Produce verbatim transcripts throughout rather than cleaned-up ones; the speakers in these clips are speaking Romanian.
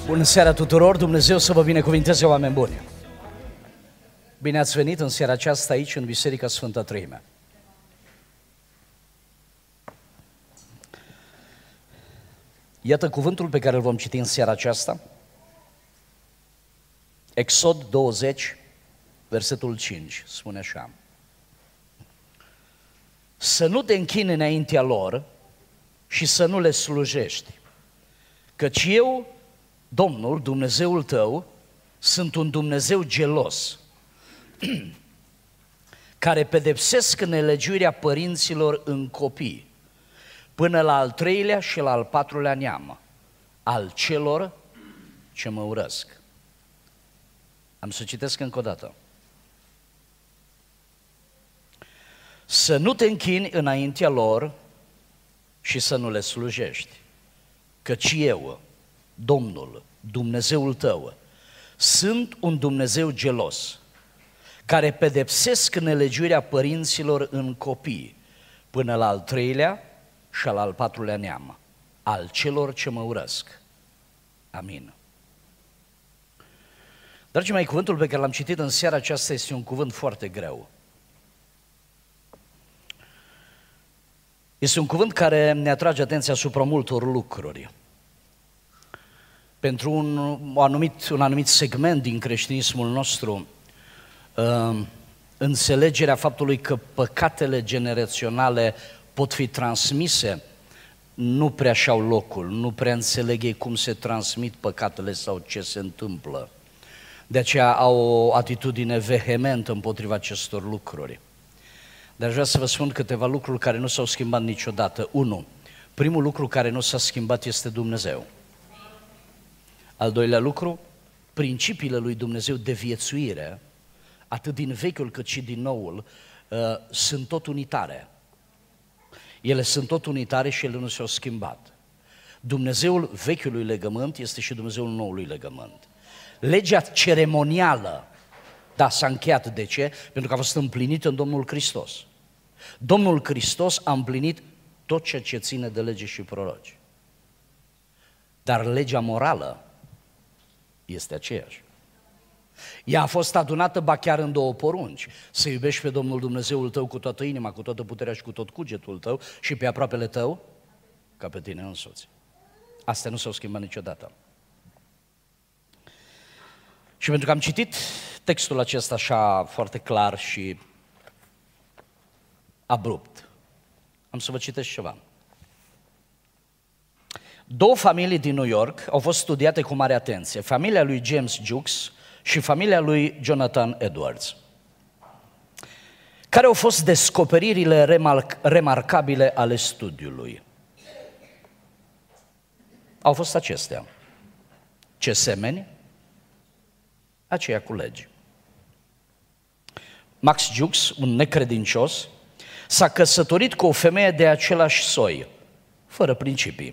Bună seara tuturor, Dumnezeu să vă binecuvinteze, oameni buni! Bine ați venit în seara aceasta aici, în Biserica Sfânta Treimea. Iată cuvântul pe care îl vom citi în seara aceasta. Exod douăzeci, versetul cinci, spune așa: să nu te închini înaintea lor și să nu le slujești, căci eu, Domnul, Dumnezeul tău, sunt un Dumnezeu gelos, care pedepsesc nelegiuirea părinților în copii, până la al treilea și la al patrulea neam, al celor ce mă urăsc. Am să citesc încă o dată. Să nu te închini înaintea lor și să nu le slujești, căci eu, Domnul, Dumnezeul tău, sunt un Dumnezeu gelos, care pedepsesc nelegiuirea părinților în copii, până la al treilea și al al patrulea neam, al celor ce mă urăsc. Amin. Dragii mei, cuvântul pe care l-am citit în seara aceasta este un cuvânt foarte greu. Este un cuvânt care ne atrage atenția asupra multor lucruri. Pentru un, un, anumit, un anumit segment din creștinismul nostru, uh, înțelegerea faptului că păcatele generaționale pot fi transmise nu prea și-au locul, nu prea înțeleg ei cum se transmit păcatele sau ce se întâmplă. De aceea au o atitudine vehementă împotriva acestor lucruri. Dar vreau să vă spun câteva lucruri care nu s-au schimbat niciodată. Unu, primul lucru care nu s-a schimbat este Dumnezeu. Al doilea lucru, principiile lui Dumnezeu de viețuire, atât din Vechiul cât și din Noul, uh, sunt tot unitare. Ele sunt tot unitare și ele nu s-au schimbat. Dumnezeul Vechiului legământ este și Dumnezeul Noului legământ. Legea ceremonială, da, s-a încheiat. De ce? Pentru că a fost împlinită în Domnul Hristos. Domnul Hristos a împlinit tot ceea ce ține de lege și proroci. Dar legea morală este aceeași. Ea a fost adunată ba chiar în două porunci: să iubești pe Domnul Dumnezeul tău cu toată inima, cu toată puterea și cu tot cugetul tău și pe aproapele tău ca pe tine însuți. Astea nu s-au schimbat niciodată. Și pentru că am citit textul acesta așa foarte clar și abrupt, am să vă citesc ceva. Două familii din New York au fost studiate cu mare atenție: familia lui James Jukes și familia lui Jonathan Edwards. Care au fost descoperirile remar- remarcabile ale studiului? Au fost acestea: ce semeni, aceea cu legi. Max Jukes, un necredincios, s-a căsătorit cu o femeie de același soi, fără principii.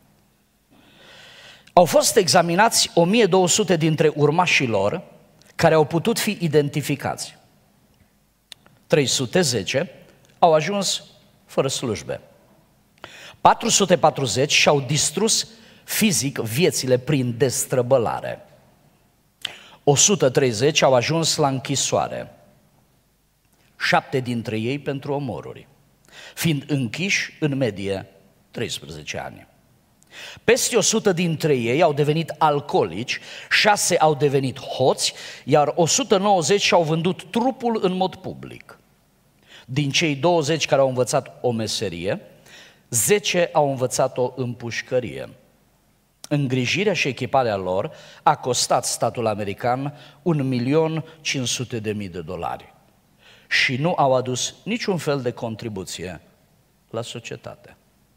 Au fost examinați o mie două sute dintre urmașii lor care au putut fi identificați. trei sute zece au ajuns fără slujbe. patru sute patruzeci și-au distrus fizic viețile prin destrăbălare. o sută treizeci au ajuns la închisoare. Șapte dintre ei pentru omoruri, fiind închiși în medie treisprezece ani. Peste o sută dintre ei au devenit alcoolici, șase au devenit hoți, iar o sută nouăzeci și-au vândut trupul în mod public. Din cei douăzeci care au învățat o meserie, zece au învățat-o în pușcărie. Îngrijirea și echiparea lor a costat statul american un milion cinci sute de mii de dolari și nu au adus niciun fel de contribuție la societate.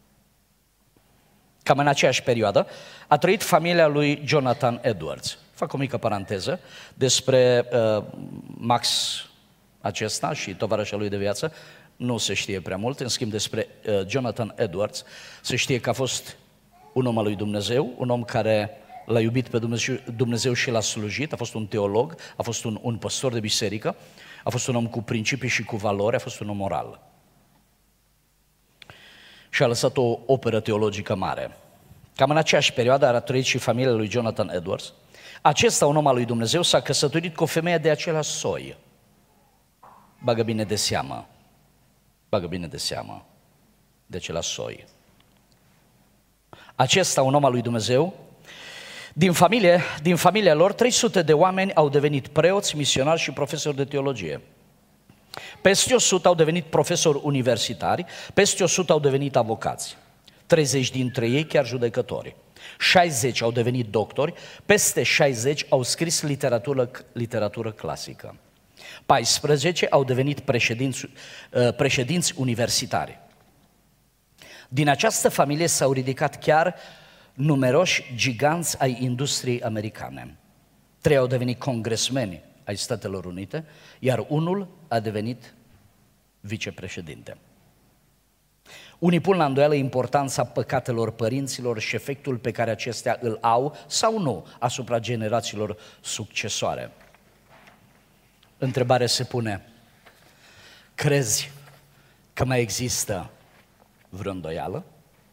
Cam în aceeași perioadă a trăit familia lui Jonathan Edwards. Fac o mică paranteză despre uh, Max acesta și tovarășa lui de viață. Nu se știe prea mult, în schimb despre uh, Jonathan Edwards se știe că a fost un om al lui Dumnezeu, un om care l-a iubit pe Dumnezeu, Dumnezeu și l-a slujit, a fost un teolog, a fost un, un păstor de biserică, a fost un om cu principii și cu valori, a fost un om moral. Și a lăsat o operă teologică mare. Cam în aceeași perioadă a trăit și familia lui Jonathan Edwards. Acesta, un om al lui Dumnezeu, s-a căsătorit cu o femeie de același soi. Bagă bine de seamă, bagă bine de seamă, de același soi. Acesta, un om al lui Dumnezeu, din familie, din familia lor, trei sute de oameni au devenit preoți, misionari și profesori de teologie. Peste o sută au devenit profesori universitari, peste o sută au devenit avocați, treizeci dintre ei chiar judecători, șaizeci au devenit doctori, peste șaizeci au scris literatură, literatură clasică, paisprezece au devenit președinți, președinți universitari. Din această familie s-au ridicat chiar numeroși giganți ai industriei americane. Trei au devenit congresmeni ai Statelor Unite, iar unul a devenit vicepreședinte. Unii pun la îndoială importanța păcatelor părinților și efectul pe care acestea îl au sau nu asupra generațiilor succesoare. Întrebarea se pune: crezi că mai există vreo îndoială?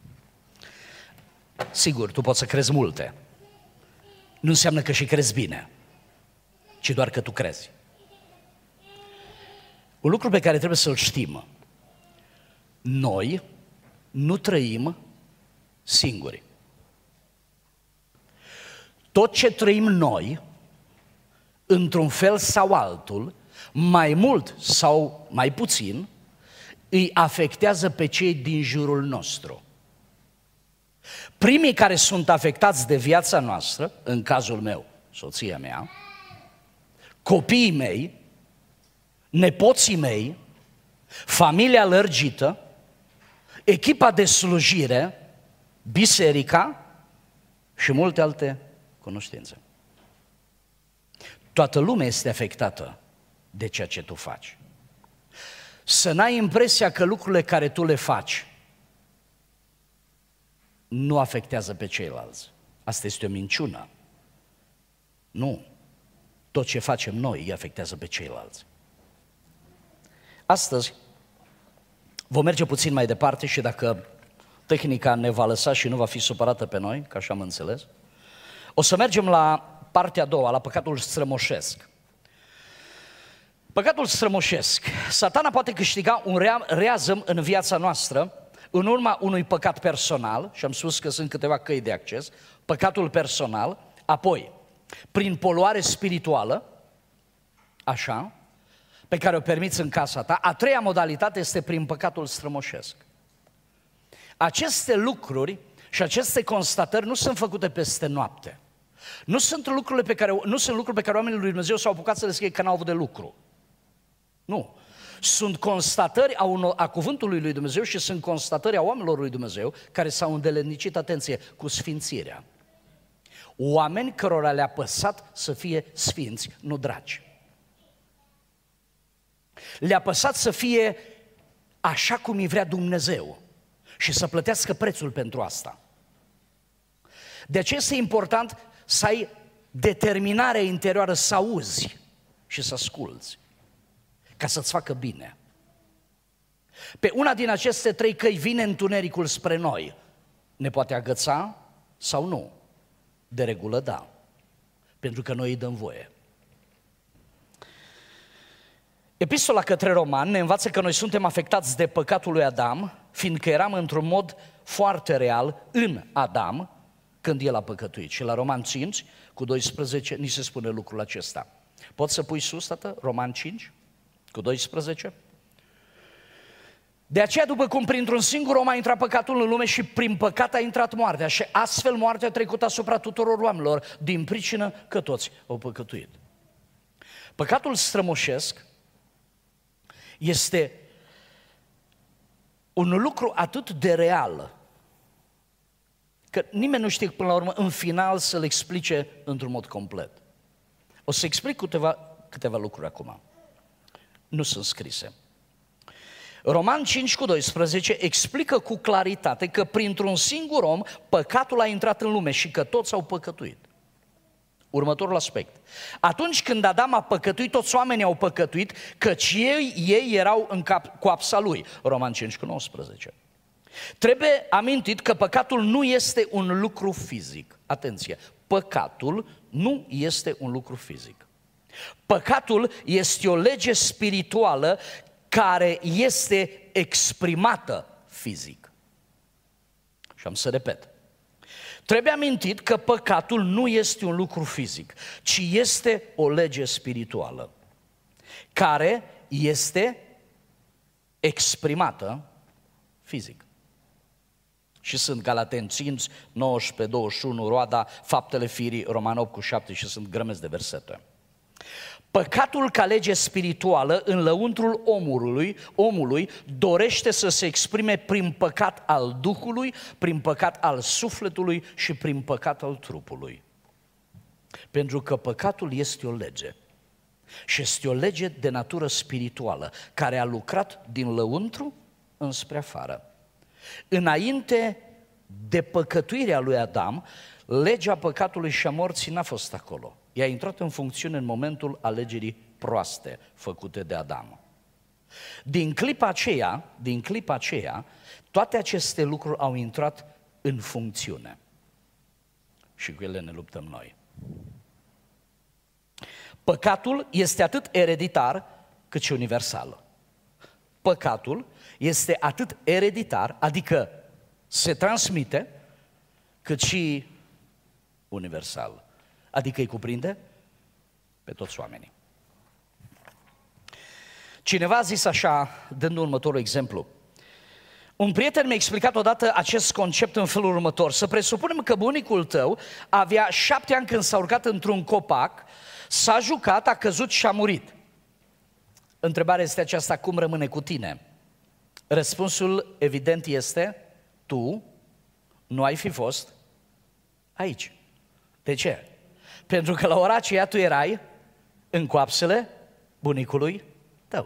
Sigur, tu poți să crezi multe. Nu înseamnă că și crezi bine, ci doar că tu crezi. Un lucru pe care trebuie să-l știm: noi nu trăim singuri. Tot ce trăim noi, într-un fel sau altul, mai mult sau mai puțin, îi afectează pe cei din jurul nostru. Primii care sunt afectați de viața noastră, în cazul meu, soția mea, copiii mei, nepoții mei, familia lărgită, echipa de slujire, biserica și multe alte cunoștințe. Toată lumea este afectată de ceea ce tu faci. Să n-ai impresia că lucrurile care tu le faci nu afectează pe ceilalți. Asta este o minciună. Nu. Tot ce facem noi îi afectează pe ceilalți. Astăzi vom merge puțin mai departe și dacă tehnica ne va lăsa și nu va fi supărată pe noi, că așa am înțeles, o să mergem la partea a doua, la păcatul strămoșesc. Păcatul strămoșesc. Satana poate câștiga un reazăm în viața noastră în urma unui păcat personal, și am spus că sunt câteva căi de acces, păcatul personal, apoi prin poluare spirituală, așa, pe care o permiți în casa ta. A treia modalitate este prin păcatul strămoșesc. Aceste lucruri și aceste constatări nu sunt făcute peste noapte. Nu sunt lucrurile pe care, nu sunt lucruri pe care oamenii lui Dumnezeu s-au apucat să le scrie că n-au avut de lucru. Nu. Sunt constatări a, unor, a cuvântului lui Dumnezeu și sunt constatări a oamenilor lui Dumnezeu care s-au îndeletnicit, atenție, cu sfințirea. Oameni cărora le-a păsat să fie sfinți, nu dragi. Le-a păsat să fie așa cum îi vrea Dumnezeu și să plătească prețul pentru asta. De aceea este important să ai determinarea interioară să auzi și să asculți, ca să-ți facă bine. Pe una din aceste trei căi vine întunericul spre noi. Ne poate agăța sau nu? De regulă da, pentru că noi îi dăm voie. Epistola către Romani ne învață că noi suntem afectați de păcatul lui Adam, fiindcă eram într-un mod foarte real în Adam când el a păcătuit. Și la Romani cinci, cu doisprezece, ni se spune lucrul acesta. Poți să pui sus, tată? Romani cinci, cu doisprezece? De aceea, după cum printr-un singur om a intrat păcatul în lume și prin păcat a intrat moartea, și astfel moartea a trecut asupra tuturor oamenilor, din pricină că toți au păcătuit. Păcatul strămoșesc este un lucru atât de real, că nimeni nu știe până la urmă, în final, să-l explice într-un mod complet. O să explic câteva, câteva lucruri acum. Nu sunt scrise. Roman cinci cu doisprezece explică cu claritate că printr-un singur om păcatul a intrat în lume și că toți au păcătuit. Următorul aspect. Atunci când Adam a păcătuit, toți oamenii au păcătuit, căci ei, ei erau în cap, coapsa lui. Roman cinci cu nouăsprezece. Trebuie amintit că păcatul nu este un lucru fizic. Atenție, păcatul nu este un lucru fizic. Păcatul este o lege spirituală care este exprimată fizic. Și am să repet. Trebuie amintit că păcatul nu este un lucru fizic, ci este o lege spirituală care este exprimată fizic. Și sunt Galateni cinci, nouăsprezece, douăzeci și unu, roada, faptele firii, Roman opt cu șapte și sunt grămezi de versete. Păcatul ca lege spirituală în lăuntrul omului, omului dorește să se exprime prin păcat al Duhului, prin păcat al sufletului și prin păcat al trupului. Pentru că păcatul este o lege și este o lege de natură spirituală care a lucrat din lăuntru înspre afară. Înainte de păcătuirea lui Adam, legea păcatului și a morții n-a fost acolo. Ea a intrat în funcțiune în momentul alegerii proaste făcute de Adam. Din clipa aceea, din clipa aceea, toate aceste lucruri au intrat în funcțiune. Și cu ele ne luptăm noi. Păcatul este atât ereditar cât și universal. Păcatul este atât ereditar, adică se transmite, cât și universal. Adică îi cuprinde pe toți oamenii. Cineva a zis așa, dând următorul exemplu. Un prieten mi-a explicat odată acest concept în felul următor. Să presupunem că bunicul tău avea șapte ani când s-a urcat într-un copac, s-a jucat, a căzut și a murit. Întrebarea este aceasta, cum rămâne cu tine? Răspunsul evident este, tu nu ai fi fost aici. De ce? Pentru că la ora aceea tu erai în coapsele bunicului tău.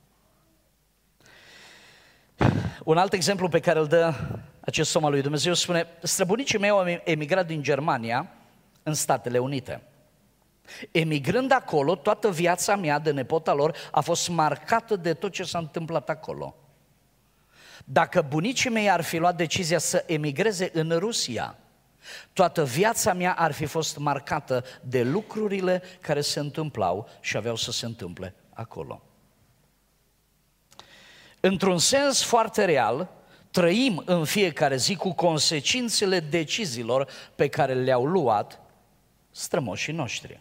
Un alt exemplu pe care îl dă acest om al lui Dumnezeu spune, străbunicii mei au emigrat din Germania în Statele Unite. Emigrând acolo, toată viața mea de nepota lor a fost marcată de tot ce s-a întâmplat acolo. Dacă bunicii mei ar fi luat decizia să emigreze în Rusia, toată viața mea ar fi fost marcată de lucrurile care se întâmplau și aveau să se întâmple acolo. Într-un sens foarte real, trăim în fiecare zi cu consecințele deciziilor pe care le-au luat strămoșii noștri.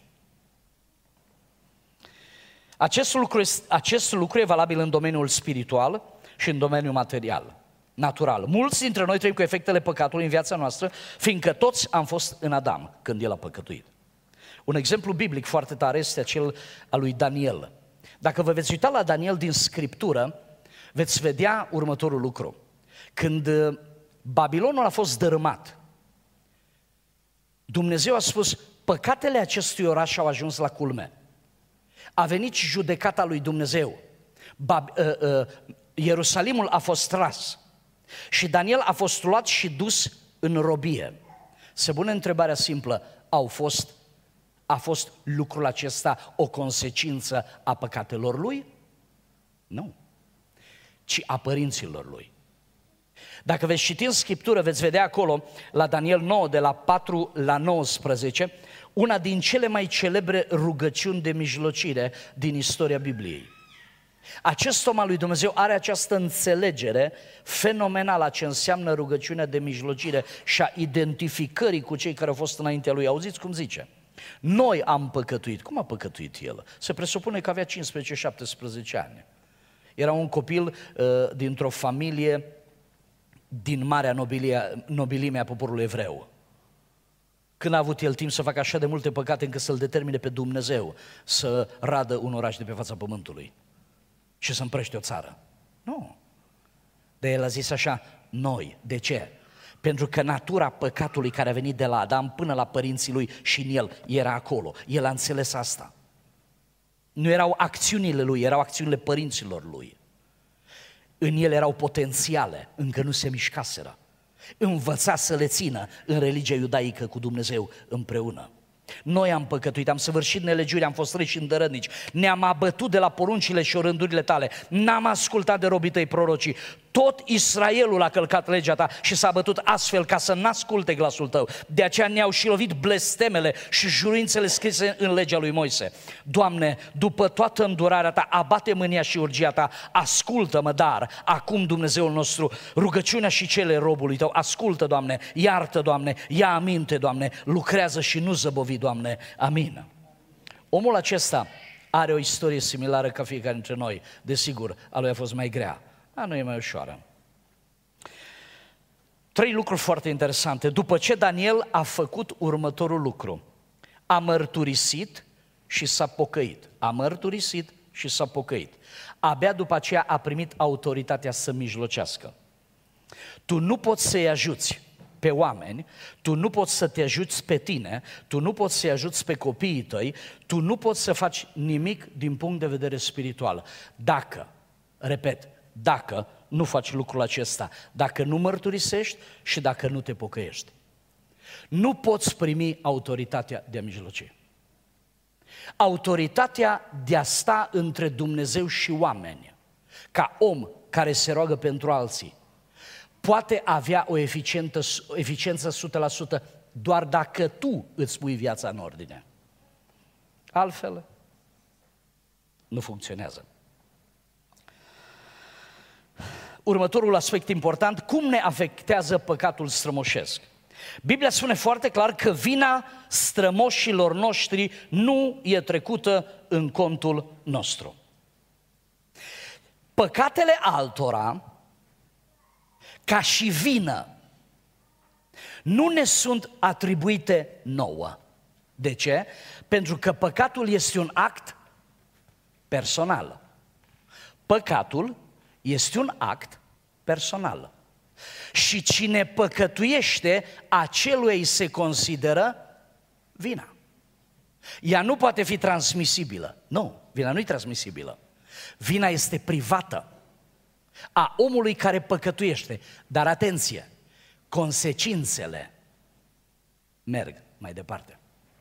Acest lucru, acest lucru e valabil în domeniul spiritual și în domeniul material, natural. Mulți dintre noi trăim cu efectele păcatului în viața noastră, fiindcă toți am fost în Adam când el a păcătuit. Un exemplu biblic foarte tare este acel al lui Daniel. Dacă vă veți uita la Daniel din Scriptură, veți vedea următorul lucru. Când Babilonul a fost dărâmat, Dumnezeu a spus, păcatele acestui oraș au ajuns la culme. A venit judecata lui Dumnezeu. Bab- uh, uh, Ierusalimul a fost tras și Daniel a fost luat și dus în robie. Se pune întrebarea simplă, au fost, a fost lucrul acesta o consecință a păcatelor lui? Nu, ci a părinților lui. Dacă veți citi în Scriptură, veți vedea acolo, la Daniel nouă, de la patru la nouăsprezece, una din cele mai celebre rugăciuni de mijlocire din istoria Bibliei. Acest om al lui Dumnezeu are această înțelegere fenomenală a ce înseamnă rugăciunea de mijlocire și a identificării cu cei care au fost înaintea lui. Auziți cum zice? Noi am păcătuit. Cum a păcătuit el? Se presupune că avea cincisprezece șaptesprezece ani. Era un copil uh, dintr-o familie din marea nobilie, nobilime a poporului evreu. Când a avut el timp să facă așa de multe păcate încât să-l determine pe Dumnezeu să radă un oraș de pe fața pământului și să împrăște o țară? Nu. De el a zis așa, noi. De ce? Pentru că natura păcatului care a venit de la Adam până la părinții lui și în el era acolo. El a înțeles asta. Nu erau acțiunile lui, erau acțiunile părinților lui. În el erau potențiale, încă nu se mișcaseră. Învăța să le țină în religia iudaică cu Dumnezeu împreună. Noi am păcătuit, am săvârșit nelegiuri, am fost răi și îndărătnici, ne-am abătut de la poruncile și orândurile tale, n-am ascultat de robii tăi prorocii. Tot Israelul a călcat legea ta și s-a bătut astfel ca să n-asculte glasul tău. De aceea ne-au și lovit blestemele și jurințele scrise în legea lui Moise. Doamne, după toată îndurarea ta, abate mânia și urgia ta, ascultă-mă, dar acum, Dumnezeul nostru, rugăciunea și cele robului tău, ascultă, Doamne, iartă, Doamne, ia aminte, Doamne, lucrează și nu zăbovi, Doamne, amin. Omul acesta are o istorie similară ca fiecare dintre noi. Desigur, a lui a fost mai grea, a nu e mai ușoară. Trei lucruri foarte interesante. După ce Daniel a făcut următorul lucru, a mărturisit și s-a pocăit. A mărturisit și s-a pocăit. Abia după aceea a primit autoritatea să mijlocească. Tu nu poți să-i ajuți pe oameni, tu nu poți să te ajuți pe tine, tu nu poți să-i ajuți pe copiii tăi, tu nu poți să faci nimic din punct de vedere spiritual. Dacă, repet, dacă nu faci lucrul acesta, dacă nu mărturisești și dacă nu te pocăiești. Nu poți primi autoritatea de a mijloci. Autoritatea de a sta între Dumnezeu și oameni, ca om care se roagă pentru alții, poate avea o eficiență, eficiență o sută la sută doar dacă tu îți pui viața în ordine. Altfel, nu funcționează. Următorul aspect important, cum ne afectează păcatul strămoșesc? Biblia spune foarte clar că vina strămoșilor noștri nu e trecută în contul nostru. Păcatele altora, ca și vină, nu ne sunt atribuite nouă. De ce? Pentru că păcatul este un act personal. Păcatul este un act personal. Și cine păcătuiește, acelui se consideră vina. Ea nu poate fi transmisibilă. Nu, vina nu e transmisibilă. Vina este privată a omului care păcătuiește. Dar atenție, consecințele merg mai departe.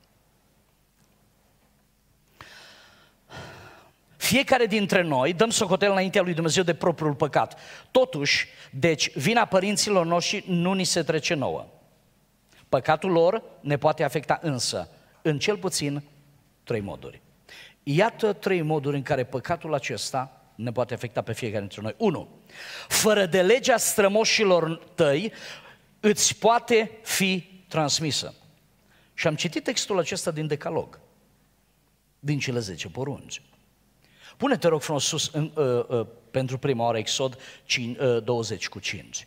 Fiecare dintre noi dăm socoteală înaintea lui Dumnezeu de propriul păcat. Totuși, deci, vina părinților noștri nu ni se trece nouă. Păcatul lor ne poate afecta însă în cel puțin trei moduri. Iată trei moduri în care păcatul acesta ne poate afecta pe fiecare dintre noi. unu. Fără de legea strămoșilor tăi îți poate fi transmisă. Și am citit textul acesta din Decalog, din cele zece porunci. Pune-te, rog frumos, sus în, uh, uh, pentru prima oară Exod douăzeci cu cinci.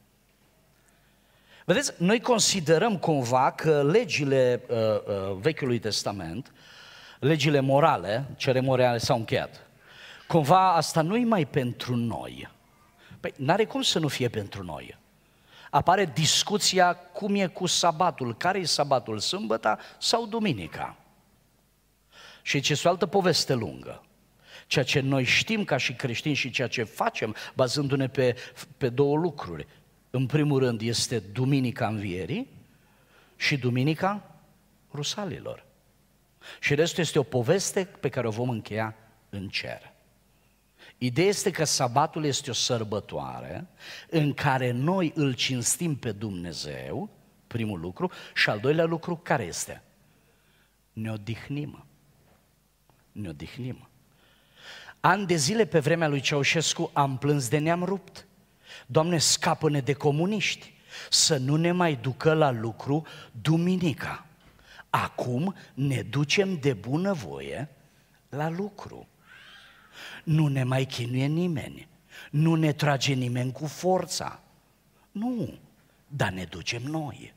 Vedeți, noi considerăm cumva că legile uh, uh, Vechiului Testament, legile morale, ceremoniale s-au încheiat. Cumva asta nu e mai pentru noi. Păi n-are cum să nu fie pentru noi. Apare discuția cum e cu sabatul, care e sabatul, sâmbăta sau duminica. Și ce o altă poveste lungă. Ceea ce noi știm ca și creștini și ceea ce facem bazându-ne pe, pe două lucruri. În primul rând este Duminica Învierii și Duminica Rusalilor. Și restul este o poveste pe care o vom încheia în cer. Ideea este că sabatul este o sărbătoare în care noi îl cinstim pe Dumnezeu, primul lucru, și al doilea lucru, care este? Ne odihnim. Ne odihnim. Ani de zile pe vremea lui Ceaușescu am plâns de ne-am rupt. Doamne, scapă-ne de comuniști, să nu ne mai ducă la lucru duminica. Acum ne ducem de bunăvoie la lucru. Nu ne mai chinuie nimeni, nu ne trage nimeni cu forța. Nu, dar ne ducem noi.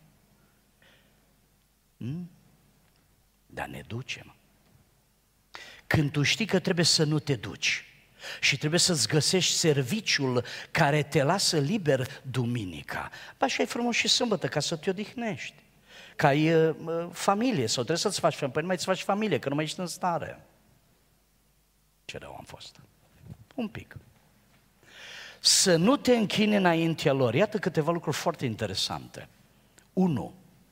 Hmm? Dar ne ducem. Când tu știi că trebuie să nu te duci și trebuie să-ți găsești serviciul care te lasă liber duminica, ba și ai frumos și sâmbătă ca să te odihnești, că ai uh, familie sau trebuie să-ți faci familie, păi nu mai îți faci familie, că nu mai ești în stare. Ce rău am fost. Un pic. Să nu te închini înaintea lor. Iată câteva lucruri foarte interesante. unu.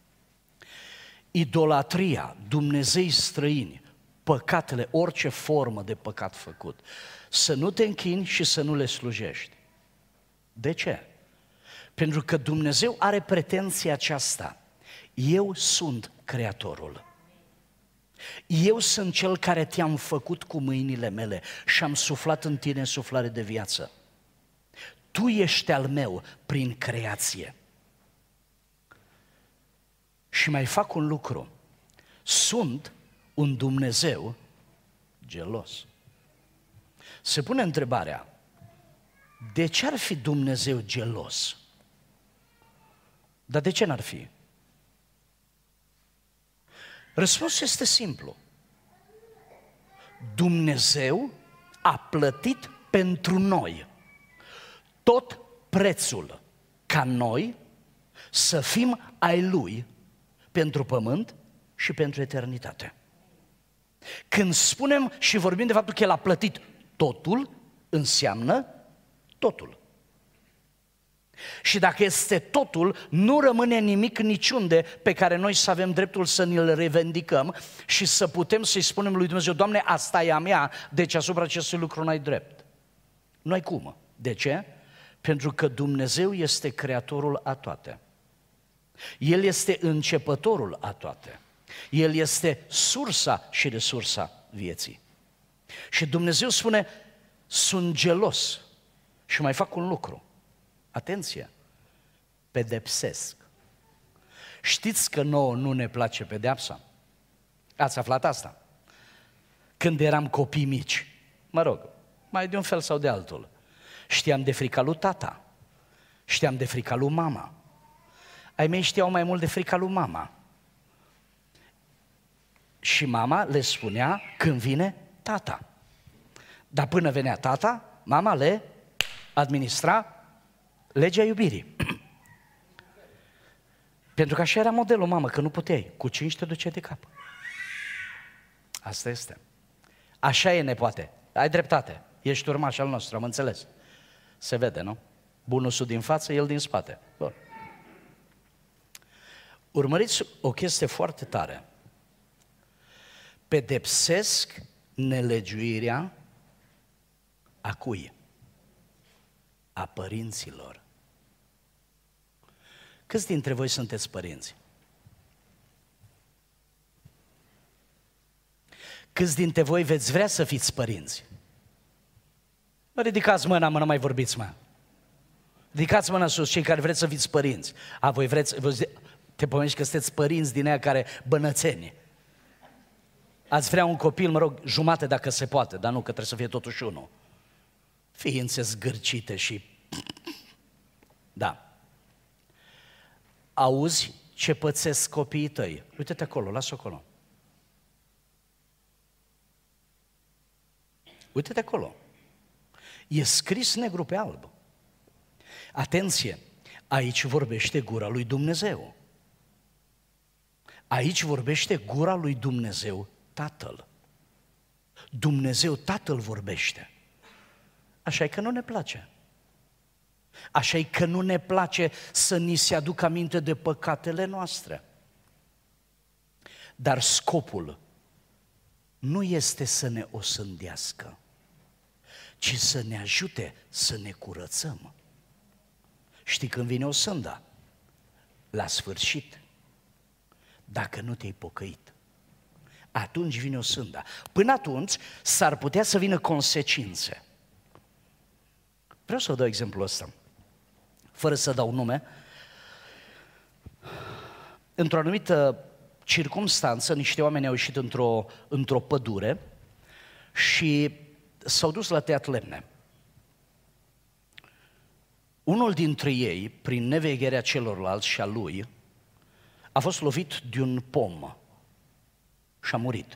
Idolatria, Dumnezei străini, păcatele, orice formă de păcat făcut. Să nu te închini și să nu le slujești. De ce? Pentru că Dumnezeu are pretenția aceasta. Eu sunt Creatorul. Eu sunt Cel care te-am făcut cu mâinile mele și am suflat în tine suflare de viață. Tu ești al meu prin creație. Și mai fac un lucru. Sunt un Dumnezeu gelos. Se pune întrebarea, de ce ar fi Dumnezeu gelos? Dar de ce n-ar fi? Răspunsul este simplu. Dumnezeu a plătit pentru noi tot prețul ca noi să fim ai Lui pentru pământ și pentru eternitate. Când spunem și vorbim de faptul că El a plătit totul, înseamnă totul. Și dacă este totul, nu rămâne nimic niciunde pe care noi să avem dreptul să ni-l revendicăm și să putem să-i spunem lui Dumnezeu, Doamne, asta e a mea, deci asupra acestui lucru n-ai drept. Nu ai cum. De ce? Pentru că Dumnezeu este Creatorul a toate. El este începătorul a toate. El este sursa și resursa vieții. Și Dumnezeu spune, sunt gelos și mai fac un lucru. Atenție, pedepsesc. Știți că nouă nu ne place pedeapsa? Ați aflat asta? Când eram copii mici, mă rog, mai de un fel sau de altul, știam de frica lui tata, știam de frica lui mama. Ai mei știau mai mult de frica lui mama. Și mama le spunea când vine tata. Dar până venea tata, mama le administra legea iubirii. Pentru că așa era modelul, mamă, că nu puteai. Cu cinci te duce de cap. Asta este. Așa e, nepoate. Ai dreptate. Ești urmaș al nostru, am înțeles. Se vede, nu? Bunusul din față, el din spate. Bun. Urmăriți o chestie foarte tare. Pedepsesc nelegiuirea a cui? A părinților. Câți dintre voi sunteți părinți? Câți dintre voi veți vrea să fiți părinți? Mă, ridicați mâna, mă, nu mai vorbiți, mă. Ridicați mâna sus, cei care vreți să fiți părinți. A, voi vreți, voi, te pomenești că sunteți părinți din aia care bănățeni. Ați vrea un copil, mă rog, jumate dacă se poate, dar nu, că trebuie să fie totuși unul. Ființe zgârcite și... Da. Auzi ce pățesc copiii tăi. Uite-te acolo, lasă acolo. Uite-te acolo. E scris negru pe alb. Atenție, aici vorbește gura lui Dumnezeu. Aici vorbește gura lui Dumnezeu Tatăl. Dumnezeu Tatăl vorbește. Așa e că nu ne place. Așa e că nu ne place să ni se aducă aminte de păcatele noastre. Dar scopul nu este să ne osândească, ci să ne ajute să ne curățăm. Știi când vine osânda? La sfârșit. Dacă nu te-ai pocăit, atunci vine osânda. Până atunci s-ar putea să vină consecințe. Vreau să vă dau exemplul ăsta, fără să dau nume. Într-o anumită circumstanță, niște oameni au ieșit într-o, într-o pădure și s-au dus la tăiat lemne. Unul dintre ei, prin nevegherea celorlalți și a lui, a fost lovit de un pom și a murit.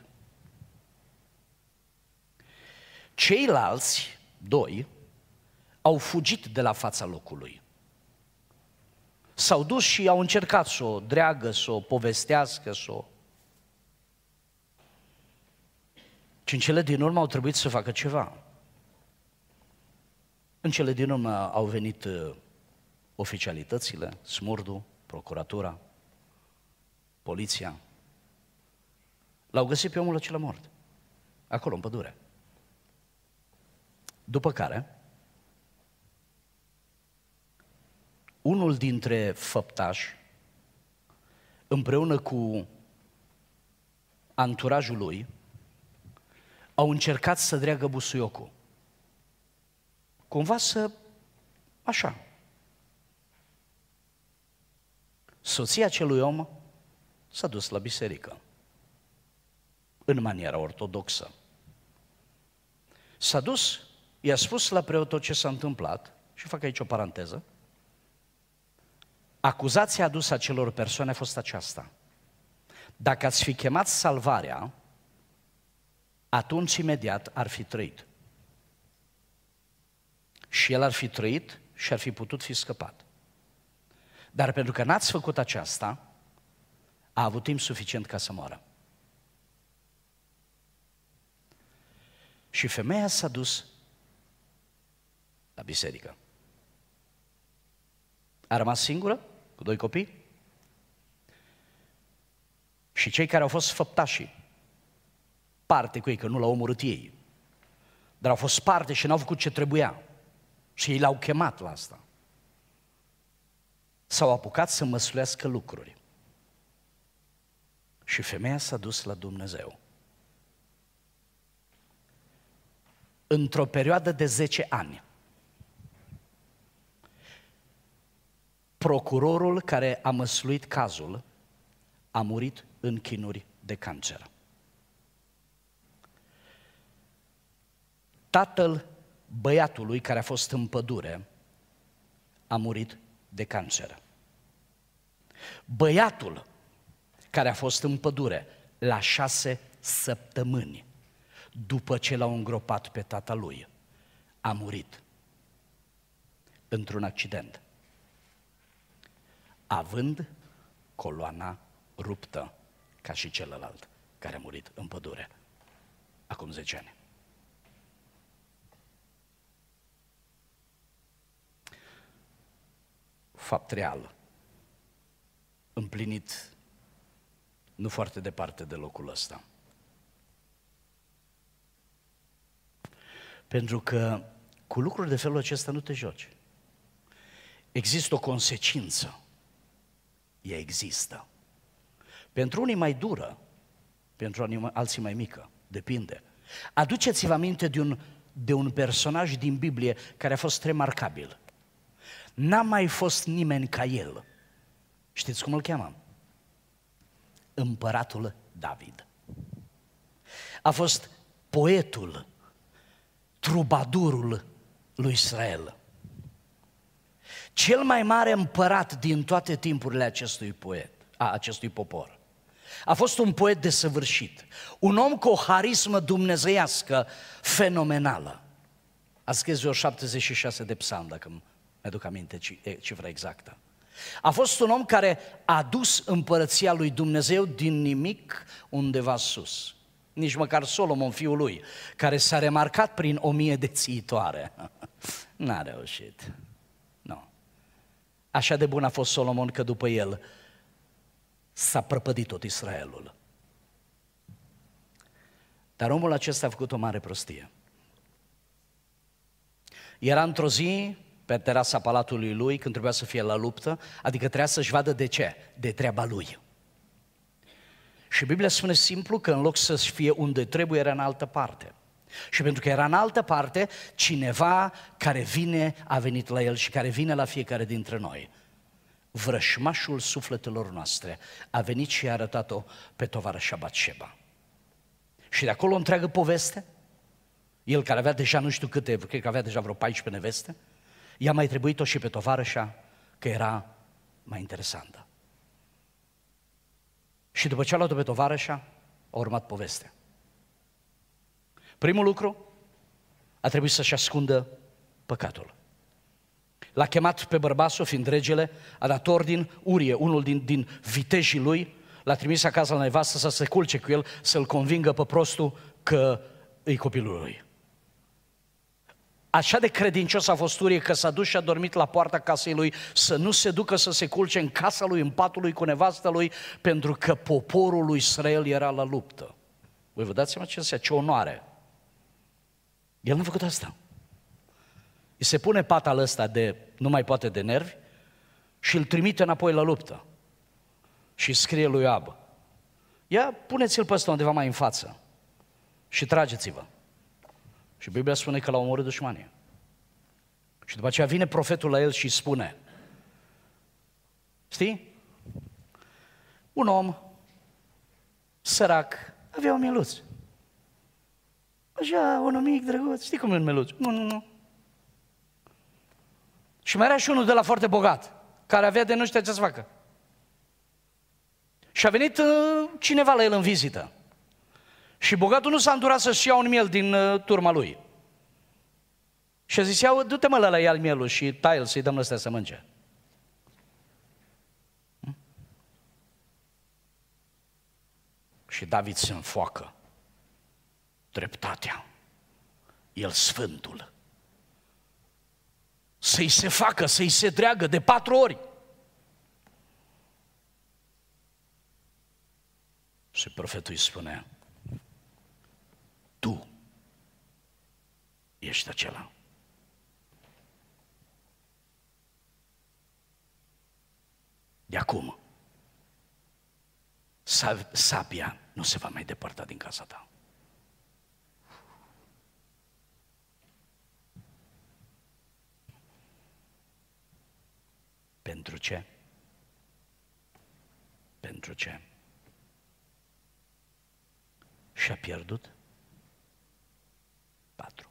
Ceilalți doi au fugit de la fața locului. S-au dus și au încercat să o dreagă, să o povestească, să o... Și în cele din urmă au trebuit să facă ceva. În cele din urmă au venit oficialitățile, smurdul, procuratura, poliția. L-au găsit pe omul acela mort, acolo, în pădure. După care unul dintre făptași, împreună cu anturajul lui, au încercat să dreagă busuiocul. Cumva să... așa. Soția acelui om s-a dus la biserică, în maniera ortodoxă. S-a dus, i-a spus la preot tot ce s-a întâmplat, și fac aici o paranteză. Acuzația adusă acelor persoane a fost aceasta: dacă ați fi chemat salvarea, atunci imediat ar fi trăit. Și el ar fi trăit și ar fi putut fi scăpat. Dar pentru că n-ați făcut aceasta, a avut timp suficient ca să moară. Și femeia s-a dus la biserică. A rămas singură, cu doi copii, și cei care au fost făptașii, parte cu ei, că nu l-au omorât ei, dar au fost parte și n-au făcut ce trebuia. Și ei l-au chemat la asta. S-au apucat să măsluiască lucruri. Și femeia s-a dus la Dumnezeu. Într-o perioadă de zece ani, procurorul care a măsluit cazul a murit în chinuri de cancer. Tatăl băiatului care a fost în pădure a murit de cancer. Băiatul care a fost în pădure la șase săptămâni după ce l-au îngropat pe tatălui a murit într-un accident, având coloana ruptă ca și celălalt care a murit în pădure acum zece ani. Fapt real, împlinit nu foarte departe de locul ăsta. Pentru că cu lucruri de felul acesta nu te joci. Există o consecință. Ea există. Pentru unii mai dură, pentru alții mai mică, depinde. Aduceți-vă aminte de un, de un personaj din Biblie care a fost remarcabil. N-a mai fost nimeni ca el. Știți cum îl cheamă? Împăratul David. A fost poetul, trubadurul lui Israel. Cel mai mare împărat din toate timpurile acestui poet, a acestui popor. A fost un poet desăvârșit, un om cu o harismă dumnezeiască fenomenală. A scris vreo șaptezeci și șase de psalmi, dacă îmi aduc aminte cifra exactă. A fost un om care a dus împărăția lui Dumnezeu din nimic undeva sus. Nici măcar Solomon, fiul lui, care s-a remarcat prin o mie de țiitoare, n-a reușit. Nu. Așa de bun a fost Solomon că după el s-a prăpădit tot Israelul. Dar omul acesta a făcut o mare prostie. Era într-o zi pe terasa palatului lui, când trebuia să fie la luptă, adică trebuia să-și vadă de ce? De treaba lui. Și Biblia spune simplu că în loc să-și fie unde trebuie, era în altă parte. Și pentru că era în altă parte, cineva care vine, a venit la el și care vine la fiecare dintre noi. Vrășmașul sufletelor noastre a venit și a arătat-o pe tovarășa Batșeba. Și de acolo o întreagă poveste. El care avea deja nu știu câte, cred că avea deja vreo paisprezece neveste, i-a mai trebuit-o și pe tovarășa, că era mai interesantă. Și după ce a luat-o pe tovarășa, a urmat povestea. Primul lucru, a trebuit să-și ascundă păcatul. L-a chemat pe bărbasul, fiind regele, a dat ordin, Urie, unul din, din vitejii lui, l-a trimis acasă la nevastă să se culce cu el, să-l convingă pe prostul că îi copilul lui. Așa de credincios a fost Urie că s-a dus și a dormit la poarta casei lui să nu se ducă să se culce în casa lui, în patul lui, cu nevastă lui, pentru că poporul lui Israel era la luptă. Voi vă dați seama ce înseamnă, ce onoare. El nu a făcut asta. Îi se pune patal ăsta de, nu mai poate de nervi, și îl trimite înapoi la luptă. Și scrie lui Ioab: ia, puneți-l pe ăsta undeva mai în față și trageți-vă. Și Biblia spune că l-a omorât dușmanii. Și după aceea vine profetul la el și spune, știi? Un om sărac avea un mieluț. Așa, un mic, drăguț, știi cum e un mieluț? Nu, nu, nu. Și mai era și unul de la foarte bogat, care avea de nu știa ce să facă. Și a venit uh, cineva la el în vizită. Și bogatul nu s-a îndurat să-și ia un miel din uh, turma lui. Și a zis, ia, du-te mă la ia mielul și tai-l să-i dăm ăstea să mănânce. Hm? Și David se înfoacă. Dreptatea. El sfântul. Să-i se facă, să-i se dreagă de patru ori. Și profetul îi spune, tu ești acela. De acum, sabia nu se va mai depărta din casa ta. Pentru ce? Pentru ce? Și-a pierdut patru.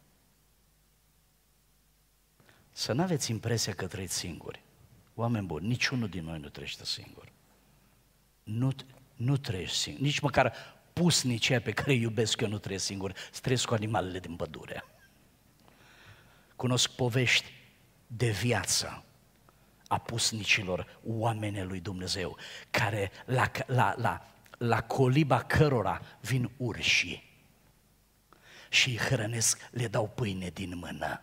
Să n-aveți impresia că trăiți singuri. Oameni buni, niciunul din noi nu trăiește singur. Nu, nu trăiești singur. Nici măcar pusnicii pe care îi iubesc eu nu trăiesc singur. Trăiesc cu animalele din pădure. Cunosc povești de viață a pusnicilor oamenii lui Dumnezeu, care la, la, la, la coliba cărora vin urșii și îi hrănesc, le dau pâine din mână.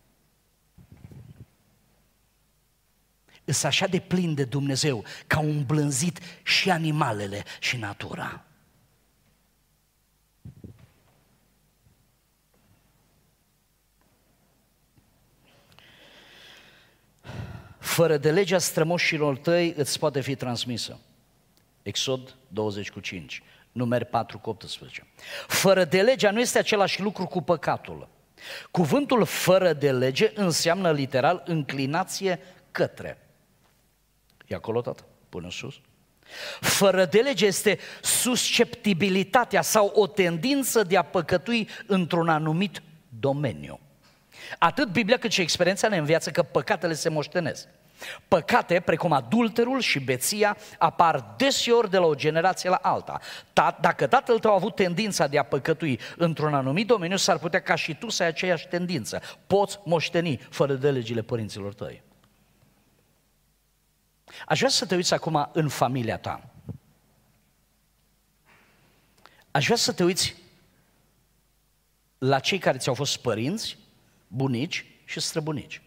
Îs așa de plin de Dumnezeu că au îmblânzit și animalele și natura. Fără de legea strămoșilor tăi îți poate fi transmisă. Exod douăzeci cu cinci, Numeri patru cu optsprezece. Fără de legea nu este același lucru cu păcatul. Cuvântul fără de lege înseamnă literal înclinație către. E acolo, tată? Până sus. Fără de lege este susceptibilitatea sau o tendință de a păcătui într-un anumit domeniu. Atât Biblia cât și experiența ne învață că păcatele se moștenesc. Păcate, precum adulterul și beția, apar deseori de la o generație la alta. Dacă tatăl tău a avut tendința de a păcătui într-un anumit domeniu, s-ar putea ca și tu să ai aceeași tendință. Poți moșteni fără de legile părinților tăi. Aș vrea să te uiți acum în familia ta. Aș vrea să te uiți la cei care ți-au fost părinți, bunici și străbunici.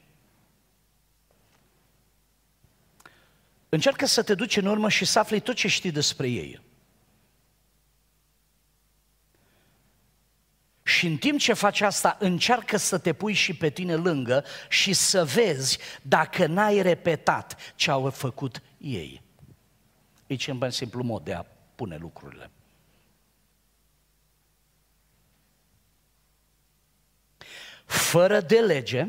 Încearcă să te duci în urmă și să afli tot ce știi despre ei. Și în timp ce faci asta, încearcă să te pui și pe tine lângă și să vezi dacă n-ai repetat ce au făcut ei. E cel mai simplu mod de a pune lucrurile. Fără de lege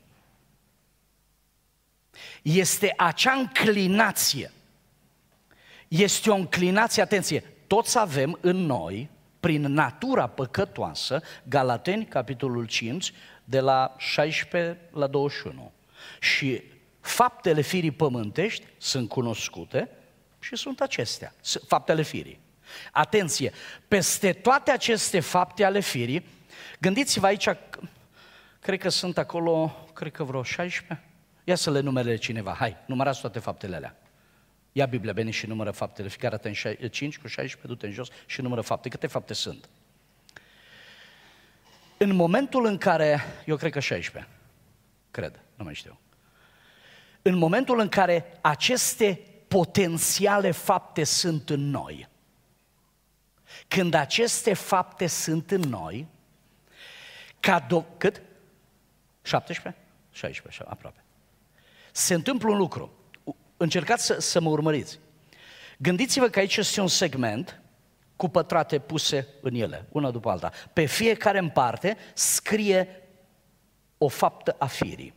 este acea înclinație. Este o înclinație, atenție, toți avem în noi, prin natura păcătoasă, Galateni, capitolul cinci, de la șaisprezece la douăzeci și unu. Și faptele firii pământești sunt cunoscute și sunt acestea, faptele firii. Atenție, peste toate aceste fapte ale firii, gândiți-vă aici, cred că sunt acolo, cred că vreo șaisprezece, ia să le numere cineva, hai, numărați toate faptele alea. Ia Biblia, bine, și numără faptele, fiecare dată în cinci cu șaisprezece, du-te în jos și numără fapte. Câte fapte sunt? În momentul în care, eu cred că șaisprezece, cred, nu mai știu. În momentul în care aceste potențiale fapte sunt în noi, când aceste fapte sunt în noi, ca do- cât? șaptesprezece? șaisprezece, aproape. Se întâmplă un lucru. încercați să, să mă urmăriți. Gândiți-vă că aici este un segment cu pătrate puse în ele, una după alta. Pe fiecare în parte scrie o faptă a firii.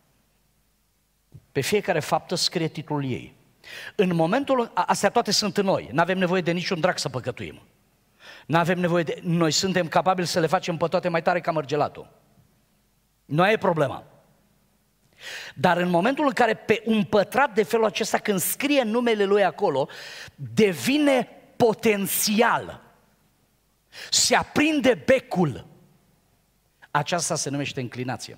Pe fiecare faptă scrie titlul ei. În momentul, astea toate sunt în noi, nu avem nevoie de niciun drac să păcătuim. Nu avem nevoie de, noi suntem capabili să le facem pe toate mai tare ca mărgelatul. Nu e problema. Dar în momentul în care pe un pătrat de felul acesta, când scrie numele lui acolo, devine potențial, se aprinde becul, aceasta se numește înclinație.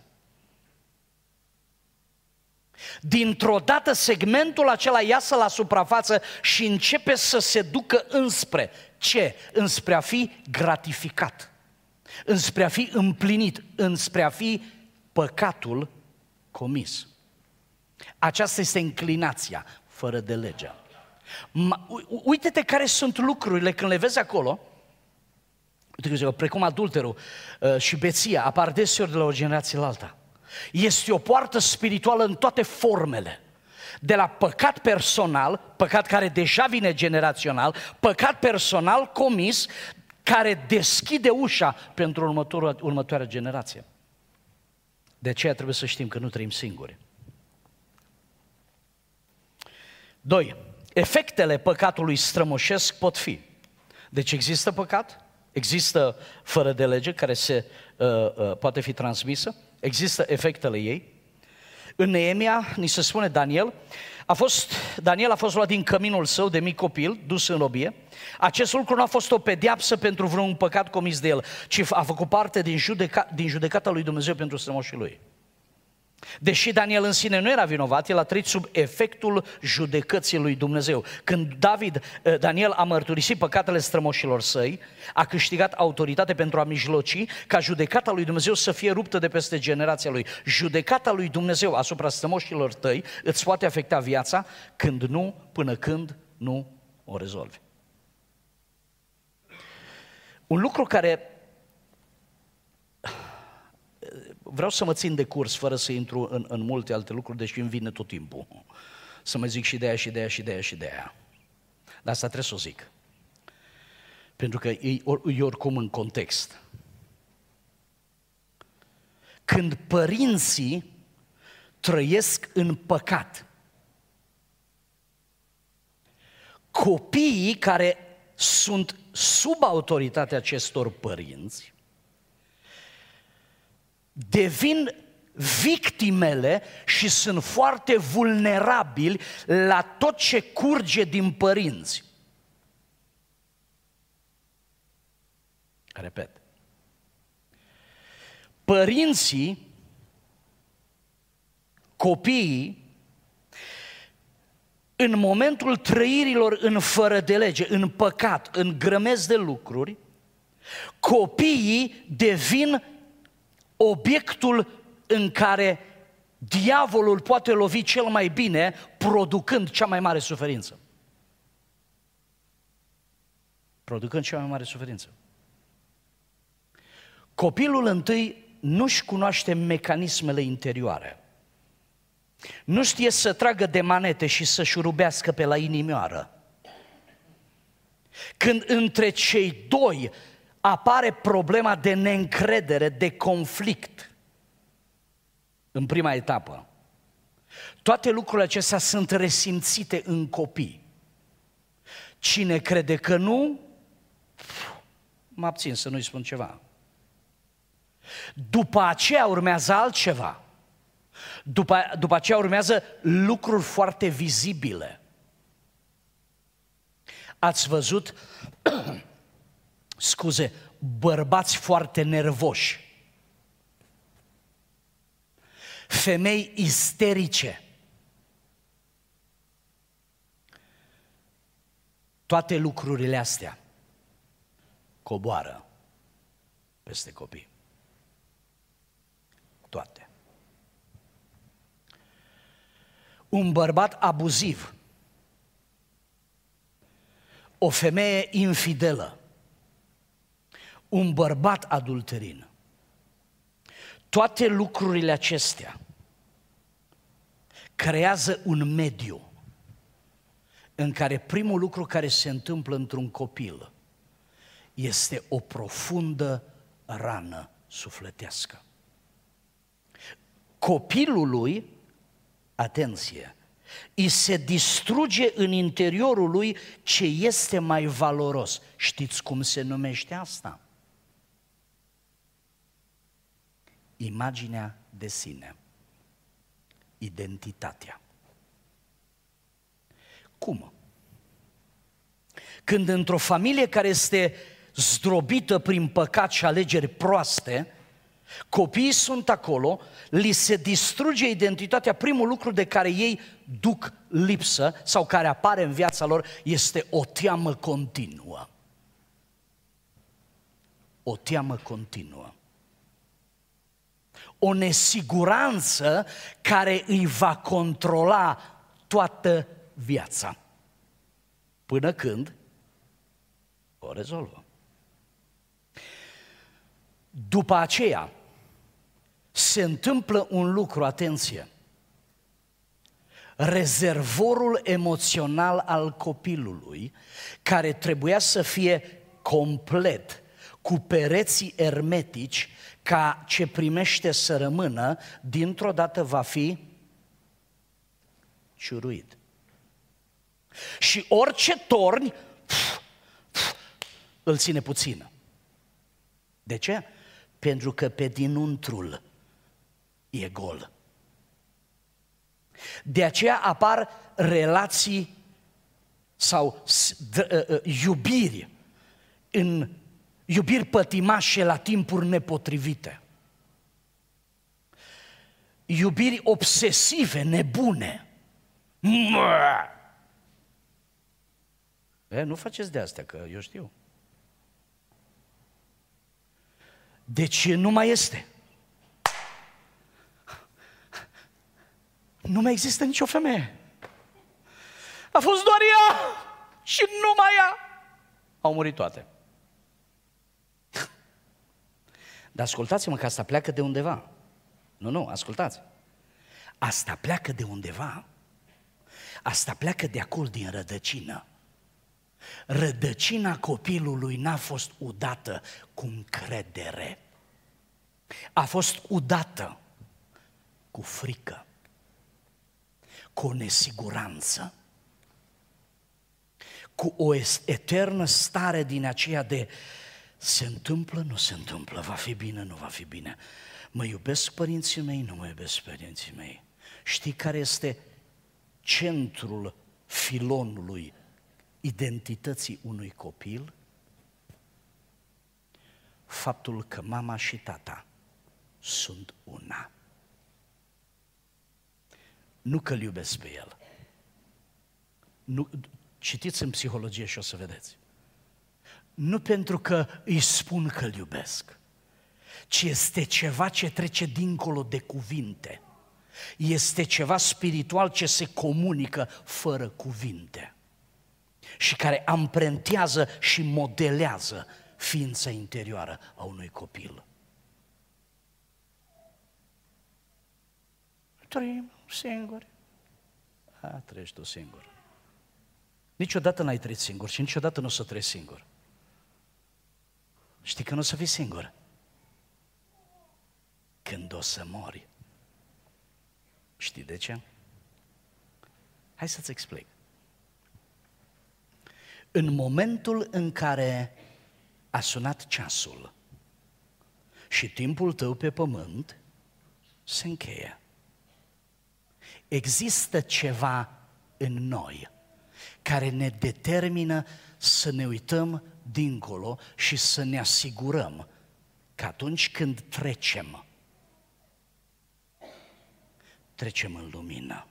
Dintr-o dată segmentul acela iasă la suprafață și începe să se ducă înspre ce? Înspre a fi gratificat, înspre a fi împlinit, înspre a fi păcatul comis. Aceasta este înclinația fără de legea. Uite-te care sunt lucrurile când le vezi acolo. Uite, precum adulterul și beția apar deseori de la o generație la alta. Este o poartă spirituală în toate formele. De la păcat personal, păcat care deja vine generațional, păcat personal comis, care deschide ușa pentru următoarea, următoarea generație. De aceea trebuie să știm că nu trăim singuri. Doi. Efectele păcatului strămoșesc pot fi. Deci există păcat, există fără de lege care se, uh, uh, poate fi transmisă, există efectele ei. În Neemia, ni se spune Daniel, a fost, Daniel a fost luat din căminul său de mic copil, dus în robie. Acest lucru nu a fost o pedeapsă pentru vreun păcat comis de el, ci a făcut parte din, judeca, din judecata lui Dumnezeu pentru strămoșii lui. Deși Daniel în sine nu era vinovat, el a trăit sub efectul judecății lui Dumnezeu. Când David, Daniel a mărturisit păcatele strămoșilor săi, a câștigat autoritate pentru a mijloci ca judecata lui Dumnezeu să fie ruptă de peste generația lui. Judecata lui Dumnezeu asupra strămoșilor tăi îți poate afecta viața când nu, până când nu o rezolvi. Un lucru care vreau să mă țin de curs fără să intru în, în multe alte lucruri, deși îmi vine tot timpul să mă zic și de aia, și de aia, și de aia, și de aia. Dar asta trebuie să o zic. Pentru că e, e oricum în context. Când părinții trăiesc în păcat, copiii care sunt sub autoritatea acestor părinți devin victimele și sunt foarte vulnerabili la tot ce curge din părinți. Repet. Părinții, copiii, în momentul trăirilor în fără de lege, în păcat, în grămezi de lucruri, copiii devin obiectul în care diavolul poate lovi cel mai bine, producând cea mai mare suferință. Producând cea mai mare suferință. Copilul întâi nu-și cunoaște mecanismele interioare. Nu știe să tragă de manete și să șurubească pe la inimioară. Când între cei doi apare problema de neîncredere, de conflict, în prima etapă, toate lucrurile acestea sunt resimțite în copii. Cine crede că nu, mă abțin să nu-i spun ceva. După aceea urmează altceva. După, după aceea urmează lucruri foarte vizibile. Ați văzut, scuze, bărbați foarte nervoși, femei isterice. Toate lucrurile astea coboară peste copii. Toate. Un bărbat abuziv, o femeie infidelă, un bărbat adulterin. Toate lucrurile acestea creează un mediu în care primul lucru care se întâmplă într-un copil este o profundă rană sufletească. Copilului, atenție, îi se distruge în interiorul lui ce este mai valoros. Știți cum se numește asta? Imaginea de sine, identitatea. Cum? Când într-o familie care este zdrobită prin păcat și alegeri proaste, copiii sunt acolo, li se distruge identitatea, primul lucru de care ei duc lipsă sau care apare în viața lor este o teamă continuă. O teamă continuă. O nesiguranță care îi va controla toată viața. Până când o rezolvă. După aceea se întâmplă un lucru, atenție. Rezervorul emoțional al copilului, care trebuia să fie complet, cu pereții ermetici, ca ce primește să rămână, dintr-o dată va fi ciuruit. Și orice torni îl ține puțină. De ce? Pentru că pe dinuntrul e gol. De aceea apar relații sau iubiri, în iubiri pătimașe la timpuri nepotrivite. Iubiri obsesive, nebune. E, nu faceți de astea, că eu știu. Deci nu mai este. Nu mai există nicio femeie. A fost doar ea și numai ea. Au murit toate. Dar ascultați-mă că asta pleacă de undeva. Nu, nu, ascultați. Asta pleacă de undeva. Asta pleacă de acolo, din rădăcină. Rădăcina copilului n-a fost udată cu încredere. A fost udată cu frică, cu o nesiguranță, cu o eternă stare din aceea de se întâmplă, nu se întâmplă, va fi bine, nu va fi bine. Mă iubesc părinții mei, nu mă iubesc părinții mei. Știi care este centrul filonului identității unui copil? Faptul că mama și tata sunt una. Nu că-l iubesc pe el. Nu, citiți în psihologie și o să vedeți. Nu pentru că îi spun că-l iubesc, ci este ceva ce trece dincolo de cuvinte. Este ceva spiritual ce se comunică fără cuvinte și care amprentează și modelează ființa interioară a unui copil. Trăim singuri. A, trăiești tu singur. Niciodată n-ai trăit singur și niciodată nu o să trăiești singur. Știi că nu o să fii singur? Când o să mori. Știi de ce? Hai să-ți explic. În momentul în care a sunat ceasul și timpul tău pe pământ se încheie, există ceva în noi care ne determină să ne uităm dincolo și să ne asigurăm că atunci când trecem, trecem în lumină.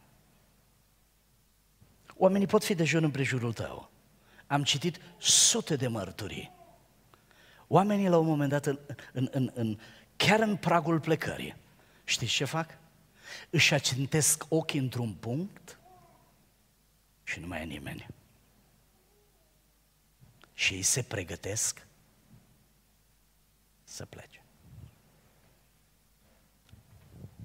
Oamenii pot fi de jur împrejurul tău. Am citit sute de mărturii. Oamenii la un moment dat, în, în, în, în, chiar în pragul plecării, știți ce fac? Își acintesc ochii într-un punct și nu mai e nimeni. Și ei se pregătesc să plece.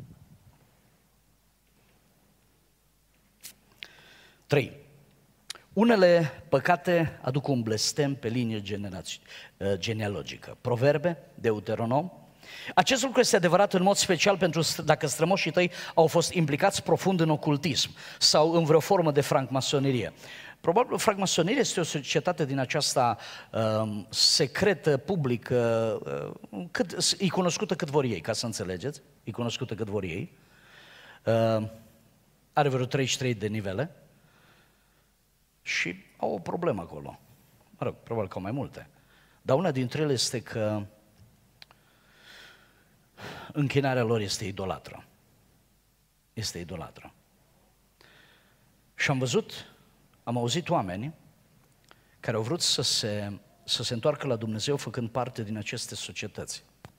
Trei. Unele păcate aduc un blestem pe linie generați- genealogică. Proverbe, Deuteronom. Acest lucru este adevărat în mod special pentru dacă strămoșii tăi au fost implicați profund în ocultism sau în vreo formă de francmasonerie. Probabil francmasoneria este o societate din aceasta uh, secretă, publică, uh, cât, e cunoscută cât vor ei, ca să înțelegeți, e cunoscută cât vor ei. Uh, are vreo treizeci și trei de nivele și au o problemă acolo. Mă rog, probabil că au mai multe. Dar una dintre ele este că închinarea lor este idolatră. Este idolatră. Și am văzut, am auzit oameni care au vrut să se, să se întoarcă la Dumnezeu făcând parte din aceste societăți.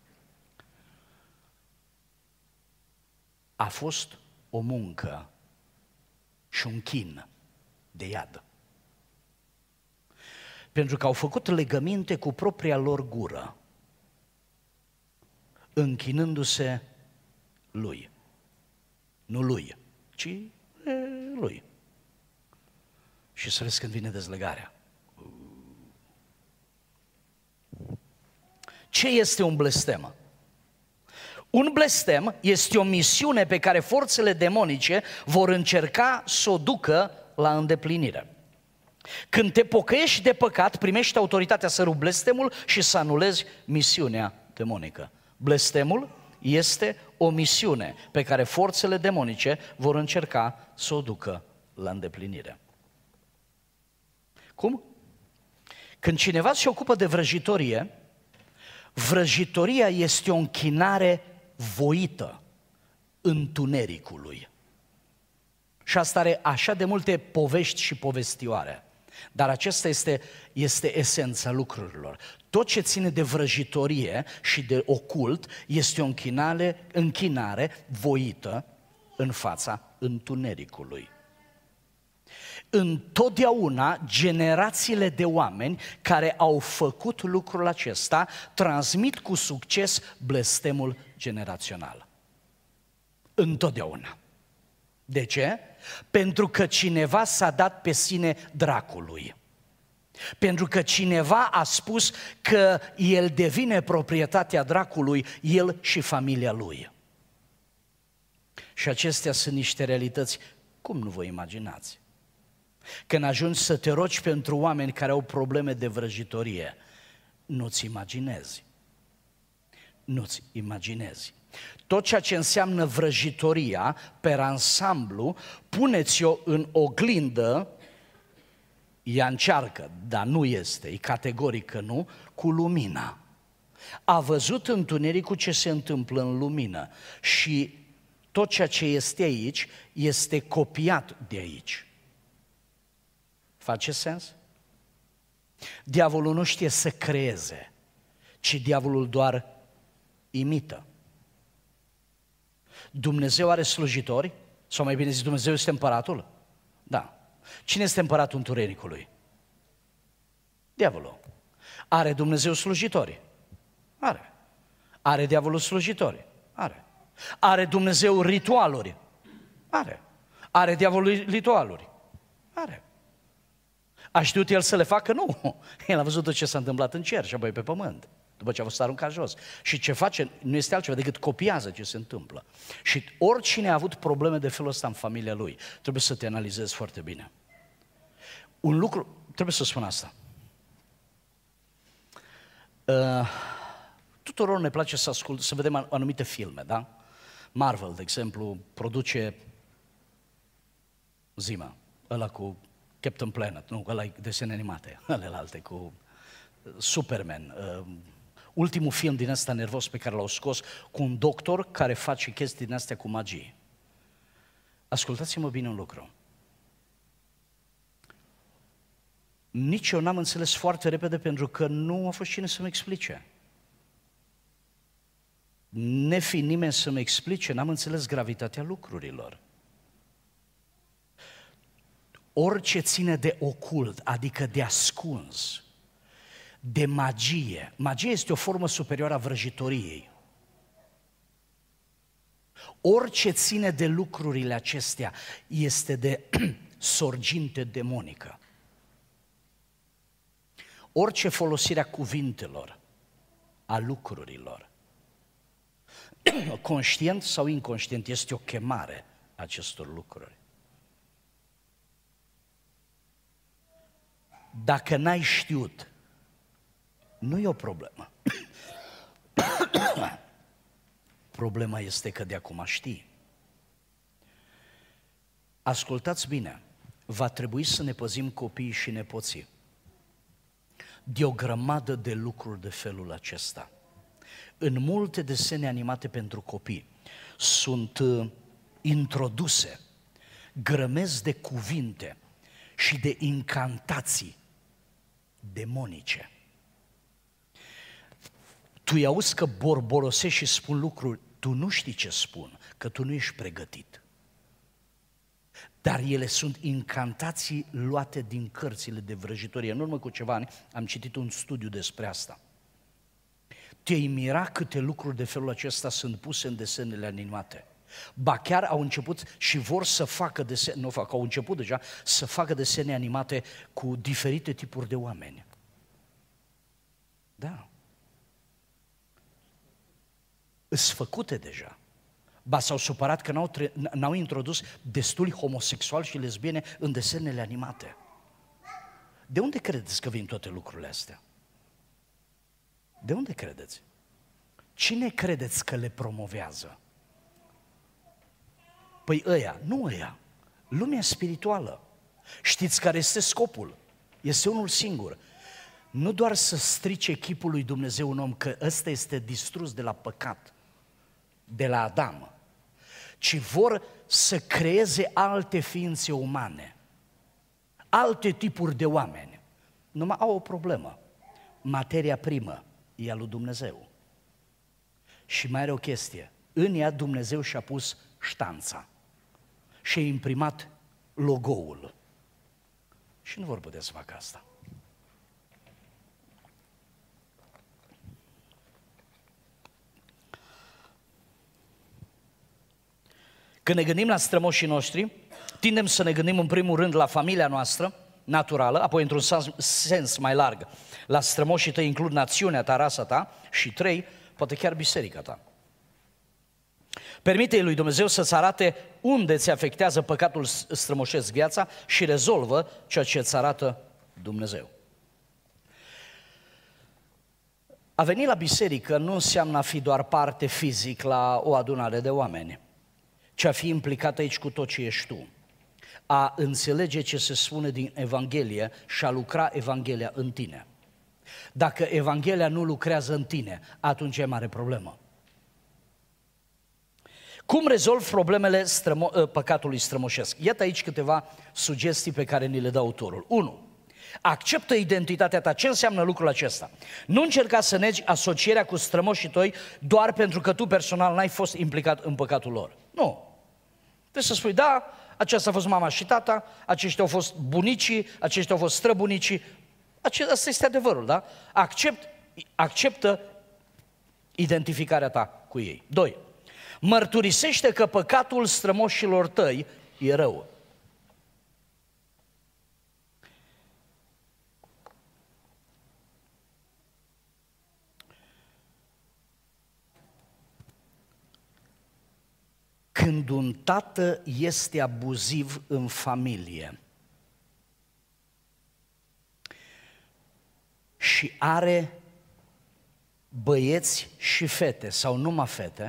A fost o muncă și un chin de iad. Pentru că au făcut legăminte cu propria lor gură, închinându-se lui. Nu lui, ci e, lui. Și să vezi când vine dezlegarea. Ce este un blestem? Un blestem este o misiune pe care forțele demonice vor încerca să o ducă la îndeplinire. Când te pocăiești de păcat, primești autoritatea să rupi blestemul și să anulezi misiunea demonică. Blestemul este o misiune pe care forțele demonice vor încerca să o ducă la îndeplinire. Cum? Când cineva se ocupă de vrăjitorie, vrăjitoria este o închinare voită întunericului. Și asta are așa de multe povești și povestioare. Dar acesta este, este esența lucrurilor. Tot ce ține de vrăjitorie și de ocult este o închinare, închinare voită în fața întunericului. Întotdeauna generațiile de oameni care au făcut lucrul acesta transmit cu succes blestemul generațional. Întotdeauna. De ce? Pentru că cineva s-a dat pe sine dracului. Pentru că cineva a spus că el devine proprietatea dracului, el și familia lui. Și acestea sunt niște realități, cum nu vă imaginați? Când ajungi să te rogi pentru oameni care au probleme de vrăjitorie, nu-ți imaginezi. Nu-ți imaginezi. Tot ceea ce înseamnă vrăjitoria, per ansamblu, puneți-o în oglindă, ea încearcă, dar nu este, e categoric că nu, cu lumina. A văzut întunericul ce se întâmplă în lumină și tot ceea ce este aici este copiat de aici. Face sens? Diavolul nu știe să creeze, ci diavolul doar imită. Dumnezeu are slujitori? Sau mai bine zis, Dumnezeu este împăratul? Da. Cine este împăratul întunericului? Diavolul. Are Dumnezeu slujitori? Are. Are diavolul slujitori? Are. Are Dumnezeu ritualuri? Are. Are diavolul ritualuri? Are. A știut el să le facă? Nu. El a văzut tot ce s-a întâmplat în cer și apoi pe pământ, după ce a fost aruncat jos. Și ce face nu este altceva decât copiază ce se întâmplă. Și oricine a avut probleme de felul ăsta în familia lui, trebuie să te analizezi foarte bine. Un lucru, trebuie să spun asta. Uh, tuturor ne place să ascult, să vedem anumite filme, da? Marvel, de exemplu, produce Zima, ăla cu Captain Planet, nu, ăla e desene animate, ălelalte cu Superman. Uh, ultimul film din ăsta nervos pe care l-au scos cu un doctor care face chestii din astea cu magie. Ascultați-mă bine un lucru. Nici eu n-am înțeles foarte repede pentru că nu a fost cine să-mi explice. Nefiind nimeni să-mi explice, n-am înțeles gravitatea lucrurilor. Orice ține de ocult, adică de ascuns, de magie. Magie este o formă superioară a vrăjitoriei. Orice ține de lucrurile acestea este de sorginte demonică. orice folosire a cuvintelor, a lucrurilor, conștient sau inconștient, este o chemare a acestor lucruri. Dacă n-ai știut, nu e o problemă. Problema este că de acum știi. Ascultați bine, va trebui să ne păzim copiii și nepoții de o grămadă de lucruri de felul acesta. În multe desene animate pentru copii sunt uh, introduse grămezi de cuvinte și de incantații demonice. Tu îi auzi că borborosești și spun lucruri, tu nu știi ce spun, că tu nu ești pregătit. Dar ele sunt incantații luate din cărțile de vrăjitorie. În urmă cu ceva ani am citit un studiu despre asta. Te-ai mira câte lucruri de felul acesta sunt puse în desenele animate. Ba chiar au început și vor să facă desene, nu fac, au început deja să facă desene animate cu diferite tipuri de oameni. Da. Îs făcute deja. Ba s-au supărat că n-au, tre- n-au introdus destuli homosexuali și lesbiene în desenele animate. De unde credeți că vin toate lucrurile astea? De unde credeți? Cine credeți că le promovează? Păi ăia, nu ăia. Lumea spirituală. Știți care este scopul? Este unul singur. Nu doar să strice chipul lui Dumnezeu un om, că ăsta este distrus de la păcat, de la Adam, ci vor să creeze alte ființe umane, alte tipuri de oameni. Numai au o problemă. Materia primă e a lui Dumnezeu. Și mai are o chestie. În ea Dumnezeu și-a pus ștanța și a imprimat logo-ul. Și nu vor putea să facă asta. Când ne gândim la strămoșii noștri, tindem să ne gândim în primul rând la familia noastră naturală, apoi într-un sens mai larg. La strămoșii tăi includ națiunea ta, rasa ta și trei, poate chiar biserica ta. Permite-i lui Dumnezeu să-ți arate unde ți afectează păcatul strămoșesc viața și rezolvă ceea ce îți arată Dumnezeu. A veni la biserică nu înseamnă a fi doar parte fizic la o adunare de oameni, ci a fi implicat aici cu tot ce ești tu. A înțelege ce se spune din Evanghelie și a lucra Evanghelia în tine. Dacă Evanghelia nu lucrează în tine, atunci e mare problemă. Cum rezolv problemele strămo- păcatului strămoșesc? Iată aici câteva sugestii pe care ni le dă autorul. unu. Acceptă identitatea ta. Ce înseamnă lucrul acesta? Nu încerca să negi asocierea cu strămoșii tăi doar pentru că tu personal n-ai fost implicat în păcatul lor. Nu. Trebuie să spui, da, aceasta a fost mama și tata, aceștia au fost bunicii, aceștia au fost străbunicii. Asta este adevărul, da? Accept, acceptă identificarea ta cu ei. doi. Mărturisește că păcatul strămoșilor tăi e rău. Când un tată este abuziv în familie și are băieți și fete sau numai fete,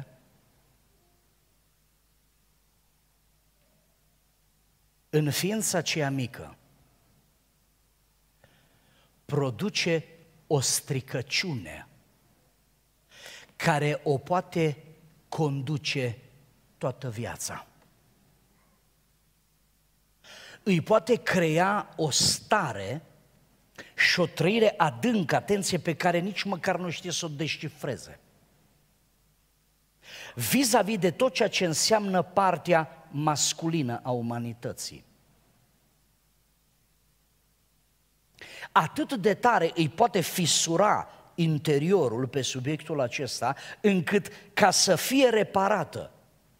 în ființa aceea mică produce o stricăciune care o poate conduce toată viața. Îi poate crea o stare și o trăire adâncă, atenție, pe care nici măcar nu știe să o descifreze. Vis-a-vis de tot ceea ce înseamnă partea masculină a umanității. Atât de tare îi poate fisura interiorul pe subiectul acesta, încât ca să fie reparată,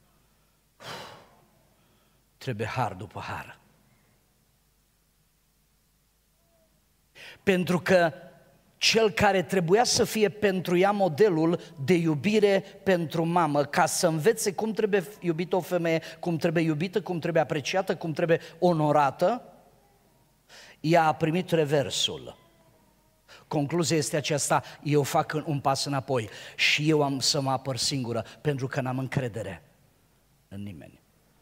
trebuie har după har. Pentru că cel care trebuia să fie pentru ea modelul de iubire pentru mamă, ca să învețe cum trebuie iubită o femeie, cum trebuie iubită, cum trebuie apreciată, cum trebuie onorată, ea a primit reversul. Concluzia este aceasta: eu fac un pas înapoi și eu am să mă apăr singură, pentru că n-am încredere în nimeni.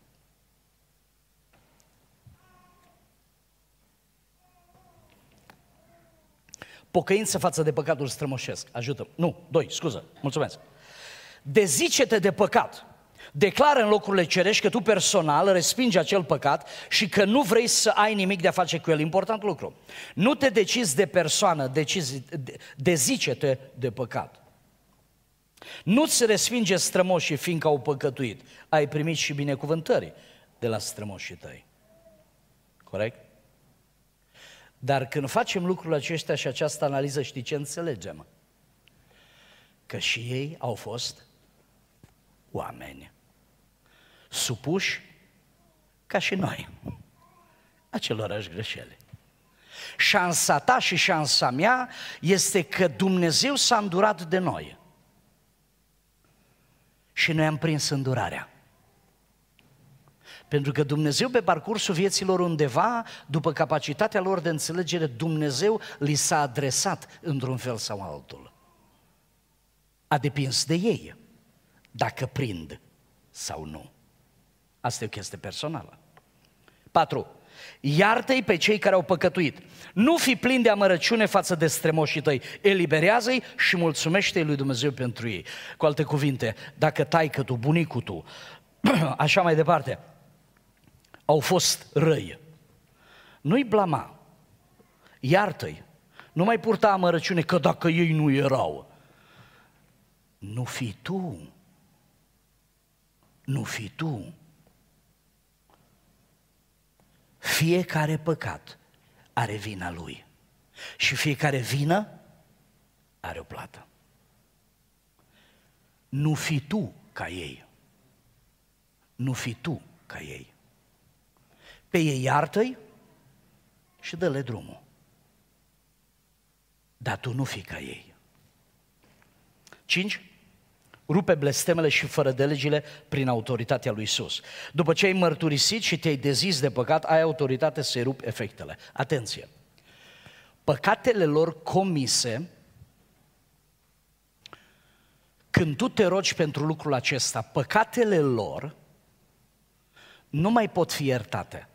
Pocăință față de păcatul strămoșesc. Ajută. Nu, doi, scuză, mulțumesc. Dezice-te de păcat. Declară în locurile cerești că tu personal respingi acel păcat și că nu vrei să ai nimic de a face cu el. Important lucru. Nu te decizi de persoană, decizi, de, dezice-te de păcat. Nu-ți respinge strămoșii fiindcă au păcătuit. Ai primit și binecuvântări de la strămoșii tăi. Corect? Dar când facem lucrurile acestea și această analiză, știi ce înțelegem? Că și ei au fost oameni, supuși ca și noi, acelorași greșeli. Șansa ta și șansa mea este că Dumnezeu s-a îndurat de noi și noi am prins îndurarea. Pentru că Dumnezeu, pe parcursul vieților undeva, după capacitatea lor de înțelegere, Dumnezeu li s-a adresat într-un fel sau altul. A depins de ei dacă prind sau nu. Asta e o chestie personală. patru. Iartă-i pe cei care au păcătuit. Nu fi plin de amărăciune față de strămoșii tăi. Eliberează-i și mulțumește-i lui Dumnezeu pentru ei. Cu alte cuvinte, dacă taică tu, bunicul tu, așa mai departe, au fost răi, nu-i blama, iartă-i, nu mai purta amărăciune că dacă ei nu erau. Nu fi tu, nu fi tu. Fiecare păcat are vina lui și fiecare vină are o plată. Nu fi tu ca ei, nu fi tu ca ei. Pe ei iartă-i și dă-le drumul. Dar tu nu fii ca ei. cinci. Rupe blestemele și fără de legile prin autoritatea lui Iisus. După ce ai mărturisit și te-ai dezis de păcat, ai autoritate să-i rupi efectele. Atenție! Păcatele lor comise, când tu te rogi pentru lucrul acesta, păcatele lor nu mai pot fi iertate.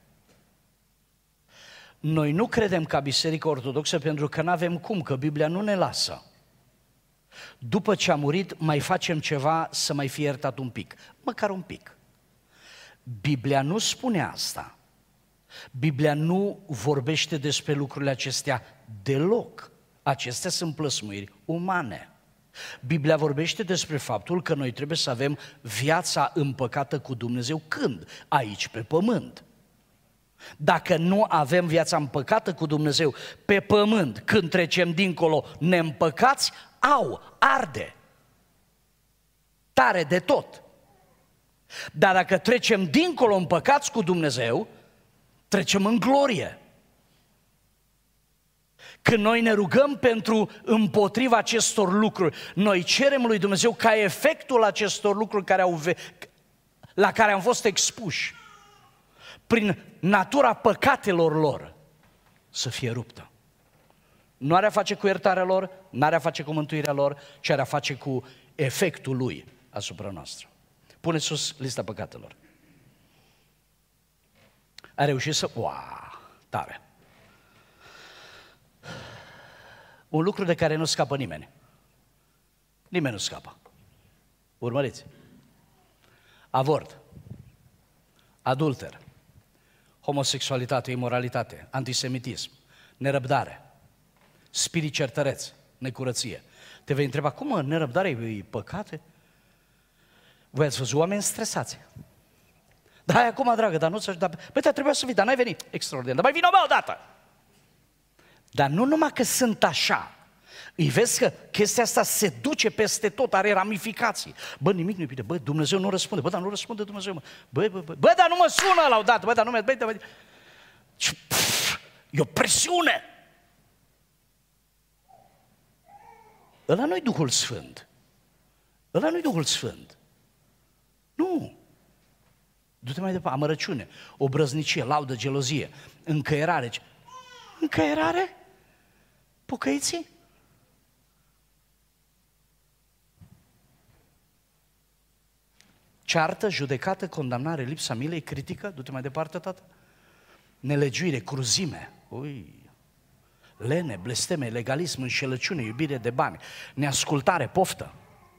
Noi nu credem ca Biserică Ortodoxă pentru că nu avem cum, că Biblia nu ne lasă. După ce a murit, mai facem ceva să mai fie iertat un pic, măcar un pic. Biblia nu spune asta. Biblia nu vorbește despre lucrurile acestea deloc. Acestea sunt plăsmuiri umane. Biblia vorbește despre faptul că noi trebuie să avem viața împăcată cu Dumnezeu când? Aici pe pământ. Dacă nu avem viața împăcată cu Dumnezeu pe pământ, când trecem dincolo neîmpăcați, au, arde, tare de tot. Dar dacă trecem dincolo împăcați cu Dumnezeu, trecem în glorie. Când noi ne rugăm pentru împotriva acestor lucruri, noi cerem lui Dumnezeu ca efectul acestor lucruri care au, la care am fost expuși, prin natura păcatelor lor, să fie ruptă. Nu are a face cu iertarea lor, nu are a face cu mântuirea lor, ci are a face cu efectul lui asupra noastră. Pune sus lista păcatelor. A reușit să... Wow, tare! Un lucru de care nu scapă nimeni. Nimeni nu scapă. Urmăriți. Avort, adulter, homosexualitate, imoralitate, antisemitism, nerăbdare, spirit certăreț, necurăție. Te vei întreba, cum mă, nerăbdare e păcate? Voi ați văzut oameni stresați. Da, hai acum, dragă, dar nu ți-aș da... Băi, dar trebuia să vii, dar n-ai venit. Extraordinar, dar mai vină o dată. Dar nu numai că sunt așa, îi vezi că chestia asta se duce peste tot, are ramificații. Bă, nimic nu-i bine, bă, Dumnezeu nu răspunde, bă, dar nu răspunde Dumnezeu, mă. Bă, bă, bă, bă, dar nu mă sună la o dată, bă, dar nu mă... Bă, bă, e o presiune. Ăla nu-i Duhul Sfânt. Ăla nu-i Duhul Sfânt. Nu. Du-te mai departe, amărăciune, obrăznicie, laudă, gelozie, încăierare. Încăierare? Pocăiții? Ceartă, judecată, condamnare, lipsa milei, critică, du-te mai departe, tată. Nelegiuire, cruzime, ui, lene, blesteme, legalism, înșelăciune, iubire de bani, neascultare, poftă,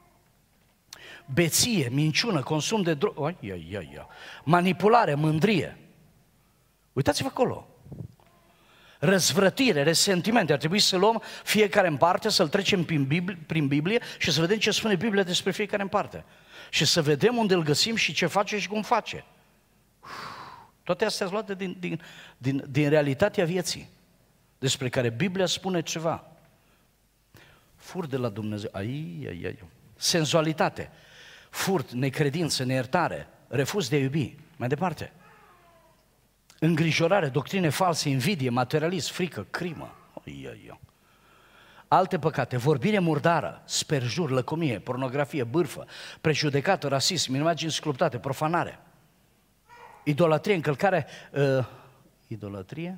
beție, minciună, consum de droguri, manipulare, mândrie. Uitați-vă acolo. Răzvrătire, resentimente. Ar trebui să luăm fiecare în parte, să-l trecem prin Biblie, prin Biblie și să vedem ce spune Biblia despre fiecare în parte. Și să vedem unde îl găsim și ce face și cum face. Toate astea sunt luate din, din, din, din realitatea vieții, despre care Biblia spune ceva. Furt de la Dumnezeu. Ai, ai, ai. Senzualitate, furt, necredință, neiertare, refuz de a iubi. Mai departe. Îngrijorare, doctrine false, invidie, materialism, frică, crimă. Ai, ai, ai. Alte păcate, vorbire murdară, sperjur, lăcomie, pornografie, bârfă, prejudecată, rasism, imagini sculptate, profanare, idolatrie, încălcare, uh, idolatrie,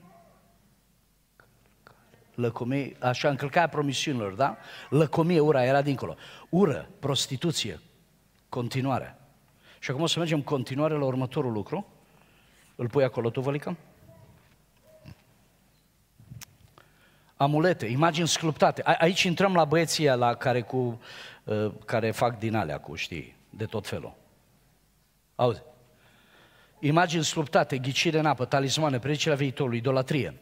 lăcomie, așa, încălcarea promisiunilor, da? Lăcomie, ura, era dincolo. Ură, prostituție, continuare. Și acum o să mergem în continuare la următorul lucru. Îl pui acolo tu, Vălică? Amulete, imagini sculptate. A, aici intrăm la băieții la care, cu, uh, care fac din alea cu, știi, de tot felul. Auzi? Imagini sculptate, ghicire în apă, talismane, predicile viitorului, idolatrie.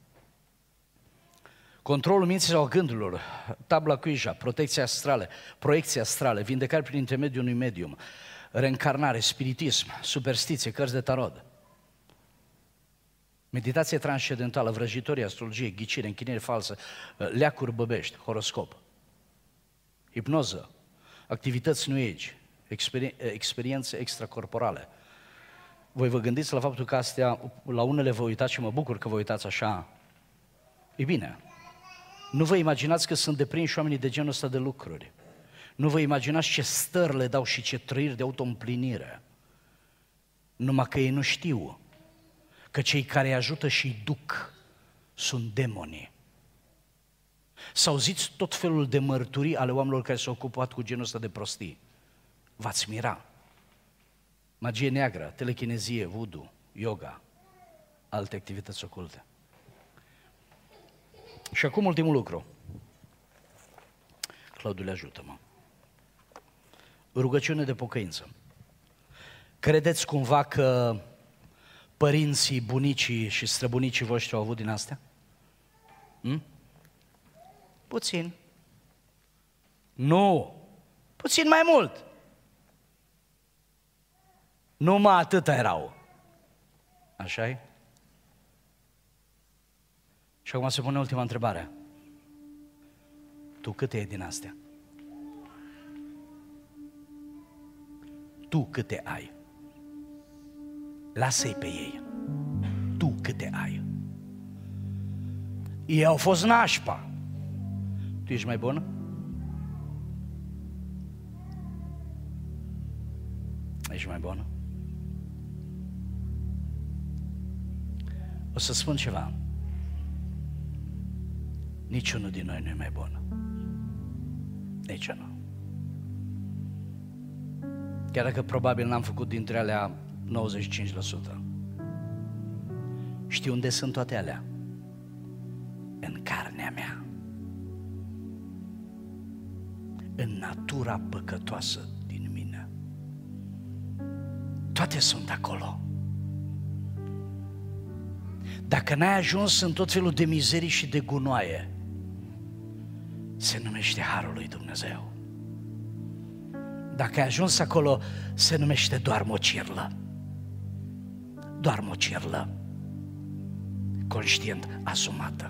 Controlul minții sau gândurilor, tabla Ouija, protecția astrală, proiecția astrală, vindecare prin intermediul unui medium, reîncarnare, spiritism, superstiție, cărți de tarot. Meditație transcendentală, vrăjitorie, astrologie, ghicire, închinire falsă, leacuri băbești, horoscop, hipnoză, activități New Age, experien- experiențe extracorporale. Voi vă gândiți la faptul că astea, la unele vă uitați și mă bucur că vă uitați așa. E bine, nu vă imaginați că sunt deprinși oamenii de genul ăsta de lucruri. Nu vă imaginați ce stări le dau și ce trăiri de autoîmplinire. Numai că ei nu știu că cei care îi ajută și îi duc sunt demonii. S-auziți tot felul de mărturii ale oamenilor care s-au ocupat cu genul ăsta de prostii. V-ați mira. Magie neagră, telechinezie, voodoo, yoga, alte activități oculte. Și acum ultimul lucru. Claudiu, ajută-mă. Rugăciune de pocăință. Credeți cumva că părinții, bunicii și străbunicii voștri au avut din astea? Hm? Puțin. Nu. Puțin mai mult. Numai atâta erau. Așa-i? Și acum se pune ultima întrebare. Tu câte e din astea? Tu câte ai? Lasă-i pe ei. Tu câte ai? Ei au fost nașpa. Tu ești mai bună? Ești mai bună? O să spun ceva. Niciunul din noi nu e mai bun. Niciunul. Chiar dacă probabil n-am făcut dintre alea nouăzeci și cinci la sută. Știi unde sunt toate alea? În carnea mea. În natura păcătoasă din mine. Toate sunt acolo. Dacă n-ai ajuns în tot felul de mizerii și de gunoaie, se numește Harul lui Dumnezeu. Dacă ai ajuns acolo, se numește doar mocirlă. Doar mocirlă. Conștient, asumată.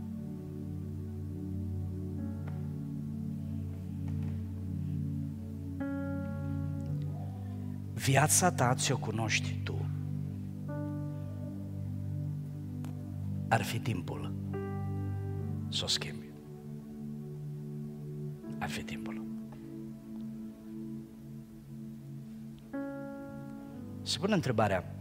Viața ta ți-o cunoști tu. Ar fi timpul să o schimbi. ar fi timpul. Se pune întrebarea,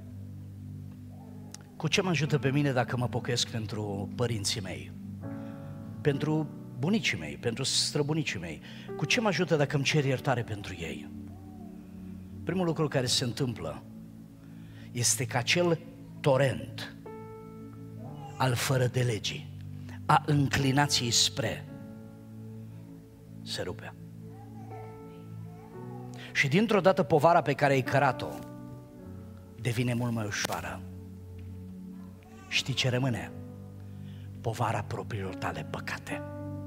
cu ce mă ajută pe mine dacă mă pocăiesc pentru părinții mei, pentru bunicii mei, pentru străbunicii mei? Cu ce mă ajută dacă îmi cer iertare pentru ei? Primul lucru care se întâmplă este că acel torent al fără de legii, a înclinației spre, se rupe. Și dintr-o dată povara pe care ai cărat-o devine mult mai ușoară. Știi ce rămâne? Povara propriilor tale păcate.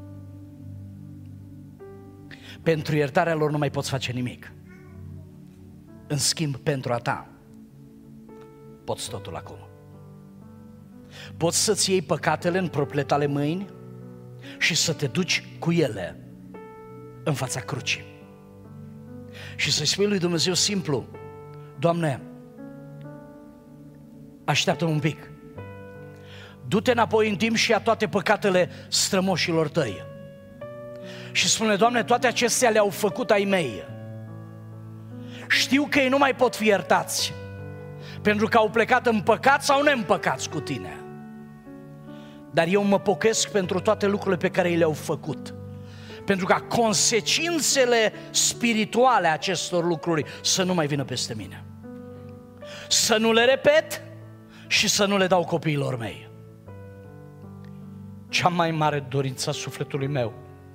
Pentru iertarea lor nu mai poți face nimic. În schimb, pentru a ta, poți totul acum. Poți să-ți iei păcatele în propriile tale mâini și să te duci cu ele în fața crucii. Și să-i spui lui Dumnezeu simplu: Doamne, așteaptă-mă un pic. Du-te înapoi în timp și ia toate păcatele strămoșilor tăi. Și spune: Doamne, toate acestea le-au făcut ai mei. Știu că ei nu mai pot fi iertați, pentru că au plecat în păcat sau neîmpăcați cu Tine. Dar eu mă pocăiesc pentru toate lucrurile pe care i le-au făcut, pentru ca consecințele spirituale acestor lucruri să nu mai vină peste mine. Să nu le repet și să nu le dau copiilor mei. Cea mai mare dorință a sufletului meu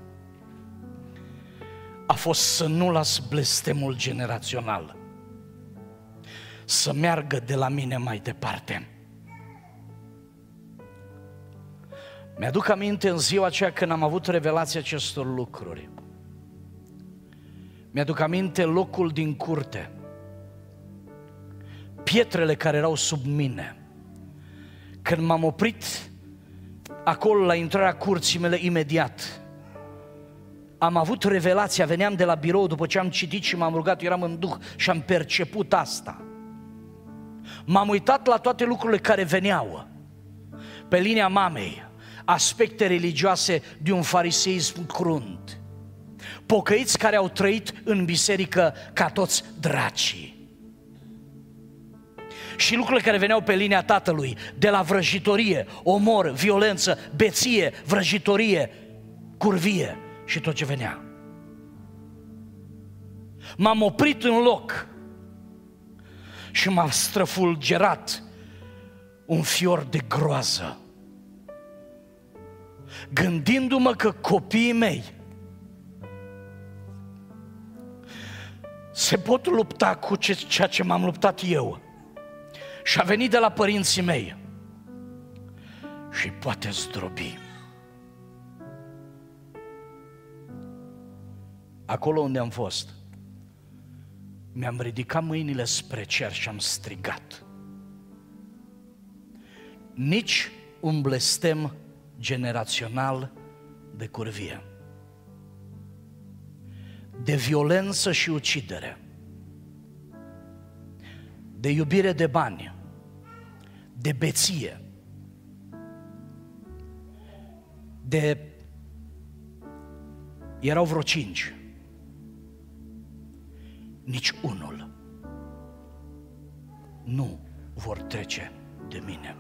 a fost să nu las blestemul generațional să meargă de la mine mai departe. Mi-aduc aminte în ziua aceea când am avut revelația acestor lucruri. Mi-aduc aminte locul din curte, pietrele care erau sub mine. Când m-am oprit acolo la intrarea curții mele, imediat am avut revelația, veneam de la birou după ce am citit și m-am rugat, eram în duh și am perceput asta. M-am uitat la toate lucrurile care veneau pe linia mamei, aspecte religioase de un fariseism crunt, pocăiți care au trăit în biserică ca toți dracii, și lucrurile care veneau pe linia tatălui, de la vrăjitorie, omor, violență, beție, vrăjitorie, curvie și tot ce venea. M-am oprit în loc și m-a străfulgerat un fior de groază, gândindu-mă că copiii mei se pot lupta cu ceea ce m-am luptat eu și a venit de la părinții mei și poate zdrobi. Acolo unde am fost, mi-am ridicat mâinile spre cer și am strigat: nici un blestem generațional de curvie, de violență și ucidere, de iubire de bani, de beție, de... erau vreo cinci. Nici unul nu vor trece de mine.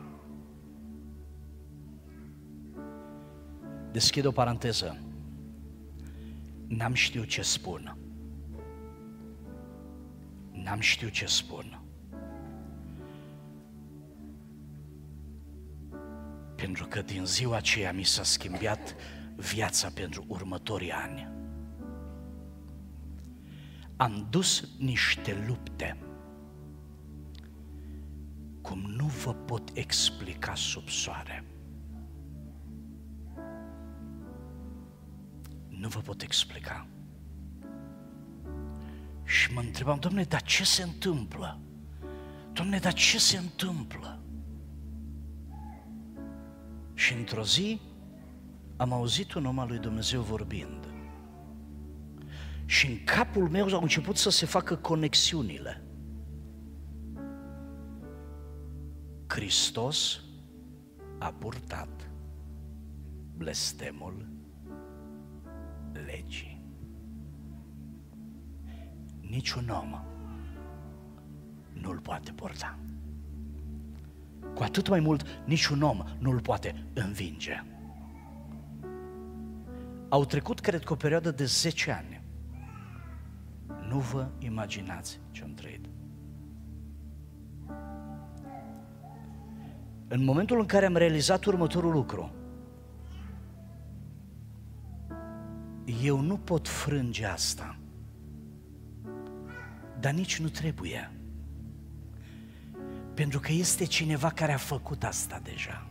Deschid o paranteză. N-am știut ce spun. N-am știut ce spun. Pentru că din ziua aceea mi s-a schimbat viața pentru următorii ani. Am dus niște lupte cum nu vă pot explica sub soare. Nu vă pot explica. Și mă întrebam: Doamne, dar ce se întâmplă? Doamne, dar ce se întâmplă? Și într-o zi am auzit un om al lui Dumnezeu vorbind. Și în capul meu au început să se facă conexiunile. Hristos a purtat blestemul legii. niciun om nu-l poate purta. Cu atât mai mult, niciun om nu-l poate învinge. Au trecut, cred că, o perioadă de zece ani. Nu vă imaginați ce am trăit. În momentul în care am realizat următorul lucru, eu nu pot frânge asta, dar nici nu trebuie. Pentru că este cineva care a făcut asta deja.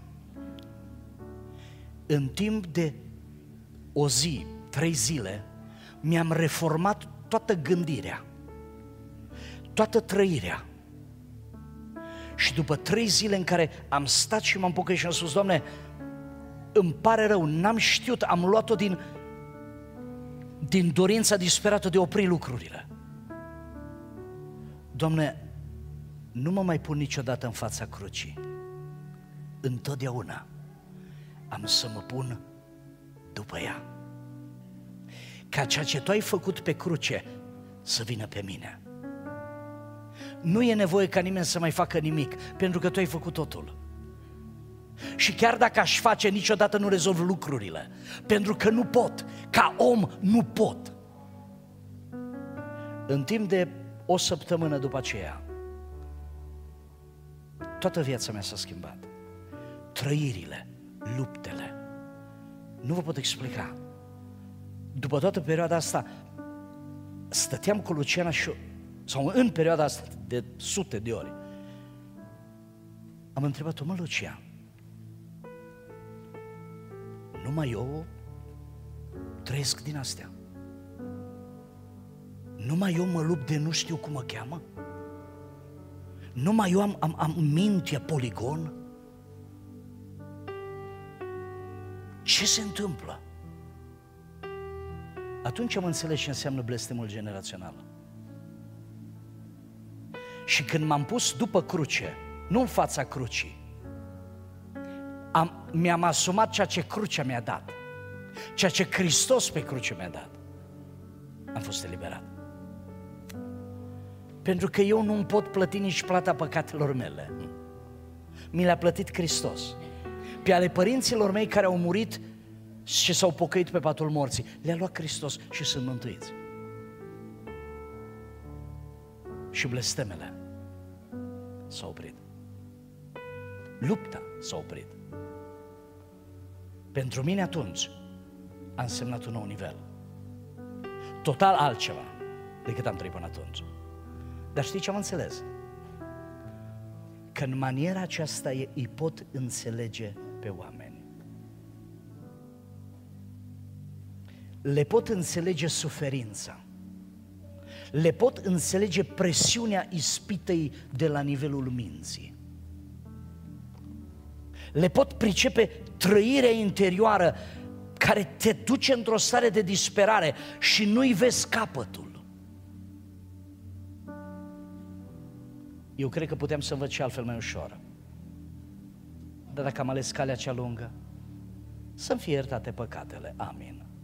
În timp de o zi, trei zile, mi-am reformat toată gândirea, toată trăirea. Și după trei zile în care am stat și m-am pocăit și am spus, Doamne, îmi pare rău, n-am știut, am luat-o din, din dorința disperată de a opri lucrurile. Doamne, nu mă mai pun niciodată în fața crucii. Întotdeauna am să mă pun după ea. Ca ceea ce Tu ai făcut pe cruce să vină pe mine. Nu e nevoie ca nimeni să mai facă nimic, pentru că Tu ai făcut totul. Și chiar dacă aș face, niciodată nu rezolv lucrurile, pentru că nu pot, ca om nu pot. În timp de o săptămână după aceea, toată viața mea s-a schimbat. Trăirile, luptele, nu vă pot explica. După toată perioada asta, stăteam cu Luciana și sau în perioada asta de sute de ori, am întrebat-o, mă, Lucia, numai eu trăiesc din astea? Numai eu mă lupt de nu știu cum mă cheamă? Numai eu am, am, am mintea poligon? Ce se întâmplă? Atunci am înțeles ce înseamnă blestemul generațional. Și când m-am pus după cruce, nu în fața crucii, am, mi-am asumat ceea ce crucea mi-a dat, ceea ce Hristos pe cruce mi-a dat, am fost eliberat. Pentru că eu nu-mi pot plăti nici plata păcatelor mele. Mi le-a plătit Hristos. Pe ale părinților mei care au murit și s-au pocăit pe patul morții, le-a luat Hristos și sunt mântuiți. Și blestemele s-au oprit. Lupta s-a oprit. Pentru mine atunci a însemnat un nou nivel. Total altceva decât am trăit până atunci. Dar știi ce am înțeles? Că în maniera aceasta îi pot înțelege pe oameni. Le pot înțelege suferința. Le pot înțelege presiunea ispitei de la nivelul minții. Le pot pricepe trăirea interioară care te duce într-o stare de disperare și nu-i vezi capătul. Eu cred că puteam să învăț și altfel mai ușor. Dar dacă am ales calea cea lungă, să-mi fie iertate păcatele. Amin.